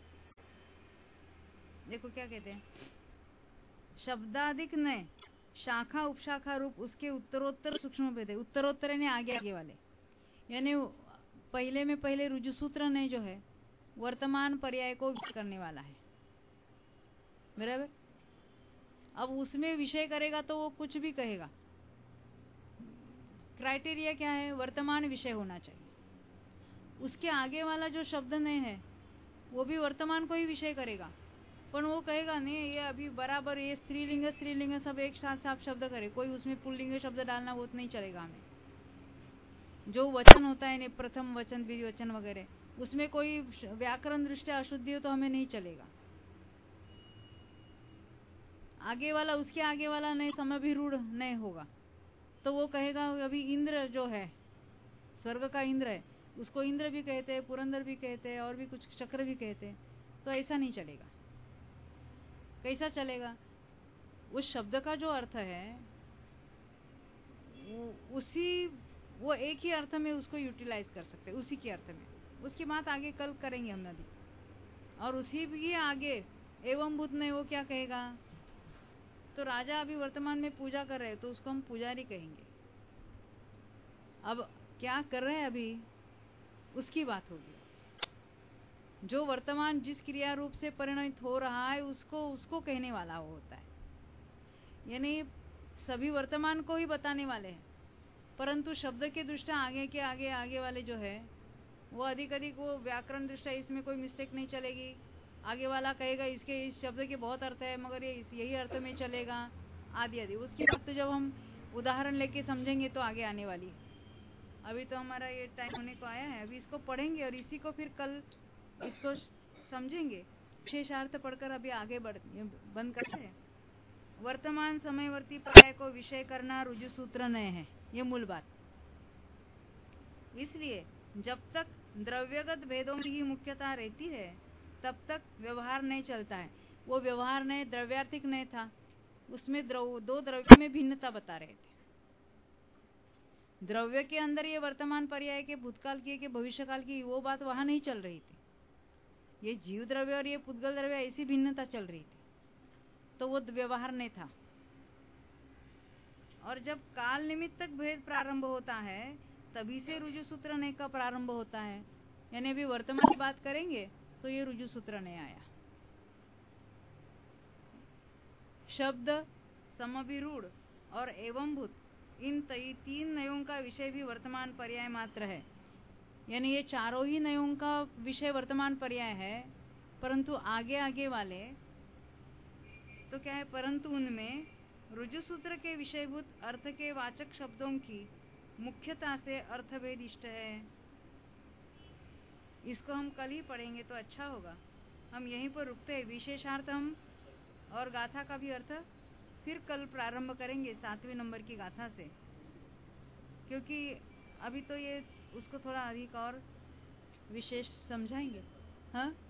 देखो क्या कहते हैं, शब्दाधिक नय शाखा उपशाखा रूप उसके उत्तरोत्तर सूक्ष्म भेद है। उत्तरोत्तर यानी आगे आगे वाले, यानी पहले में पहले रुजु सूत्र नय जो है वर्तमान पर्याय को करने वाला है, बराबर। अब उसमें विषय करेगा तो वो कुछ भी कहेगा। क्राइटेरिया क्या है, वर्तमान विषय होना चाहिए। उसके आगे वाला जो शब्द नय है वो भी वर्तमान को ही विषय करेगा, पर वो कहेगा नहीं ये अभी बराबर ये स्त्रीलिंग सब एक साथ साफ शब्द करे, कोई उसमें पुल्लिंग शब्द डालना वो नहीं चलेगा हमें। जो वचन होता है नहीं, प्रथम वचन द्विवचन वगैरह, उसमें कोई व्याकरण दृष्टि अशुद्धि हो तो हमें नहीं चलेगा। आगे वाला, उसके आगे वाला नहीं समभिरूढ़ नहीं होगा तो वो कहेगा अभी इंद्र जो है, स्वर्ग का इंद्र है, उसको इंद्र भी कहते हैं, पुरंदर भी कहते हैं और भी कुछ चक्र भी कहते हैं, तो ऐसा नहीं चलेगा। कैसा चलेगा, उस शब्द का जो अर्थ है वो एक ही अर्थ में उसको यूटिलाइज कर सकते हैं, उसी के अर्थ में। उसकी बात आगे कल करेंगे हम नदी। और उसी भी आगे एवं भूत ने वो क्या कहेगा, तो राजा अभी वर्तमान में पूजा कर रहे हैं तो उसको हम पुजारी कहेंगे। अब क्या कर रहे हैं अभी उसकी बात होगी। जो वर्तमान जिस क्रिया रूप से परिणत हो रहा है उसको कहने वाला वो होता है। यानी सभी वर्तमान को ही बताने वाले हैं, परंतु शब्द के दृष्टि आगे वाले जो है वो अधिक वो व्याकरण दृष्टि इसमें कोई मिस्टेक नहीं चलेगी। आगे वाला कहेगा इसके इस शब्द के बहुत अर्थ है मगर ये यही अर्थ में चलेगा, आदि आदि। उसकी बात तो जब हम उदाहरण लेके समझेंगे तो आगे आने वाली है। अभी तो हमारा ये टाइम होने को आया है, अभी इसको पढ़ेंगे और इसी को फिर कल इसको समझेंगे। विशेषार्थ पढ़कर अभी आगे बंद करते हैं। वर्तमान समयवर्ती पर्याय को विषय करना रुजु सूत्र नय है, ये मूल बात। इसलिए जब तक द्रव्यगत भेदों की मुख्यता रहती है तब तक व्यवहार नहीं चलता है। वो व्यवहार नहीं द्रव्यार्थिक नहीं था, उसमें दो द्रव्य में भिन्नता बता रहे थे। द्रव्य के अंदर ये वर्तमान पर्याय के भूतकाल की के भविष्यकाल की वो बात वहां नहीं चल रही थी। ये जीव द्रव्य और ये पुद्गल द्रव्य ऐसी भिन्नता चल रही थी, तो वो व्यवहार नहीं था। और जब काल निमित्तक भेद प्रारंभ होता है तभी से रुजु सूत्र नय का प्रारंभ होता है। यानी अभी वर्तमान की बात करेंगे तो ये रुजु सूत्र नय आया। शब्द, समभिरूढ़ और एवंभूत, इन तीन नयों का विषय भी वर्तमान पर्याय मात्र है। यानी ये चारों ही नयों का विषय वर्तमान पर्याय है, परंतु आगे वाले तो क्या है, परंतु उनमें रुजु सूत्र के विषयभूत अर्थ के वाचक शब्दों की मुख्यता से अर्थभेद इष्ट है। इसको हम कल ही पढ़ेंगे तो अच्छा होगा। हम यहीं पर रुकते हैं। विशेषार्थ हम और गाथा का भी अर्थ फिर कल प्रारंभ करेंगे 7वें नंबर की गाथा से, क्योंकि अभी तो ये उसको थोड़ा अधिक और विशेष समझाएंगे। हाँ।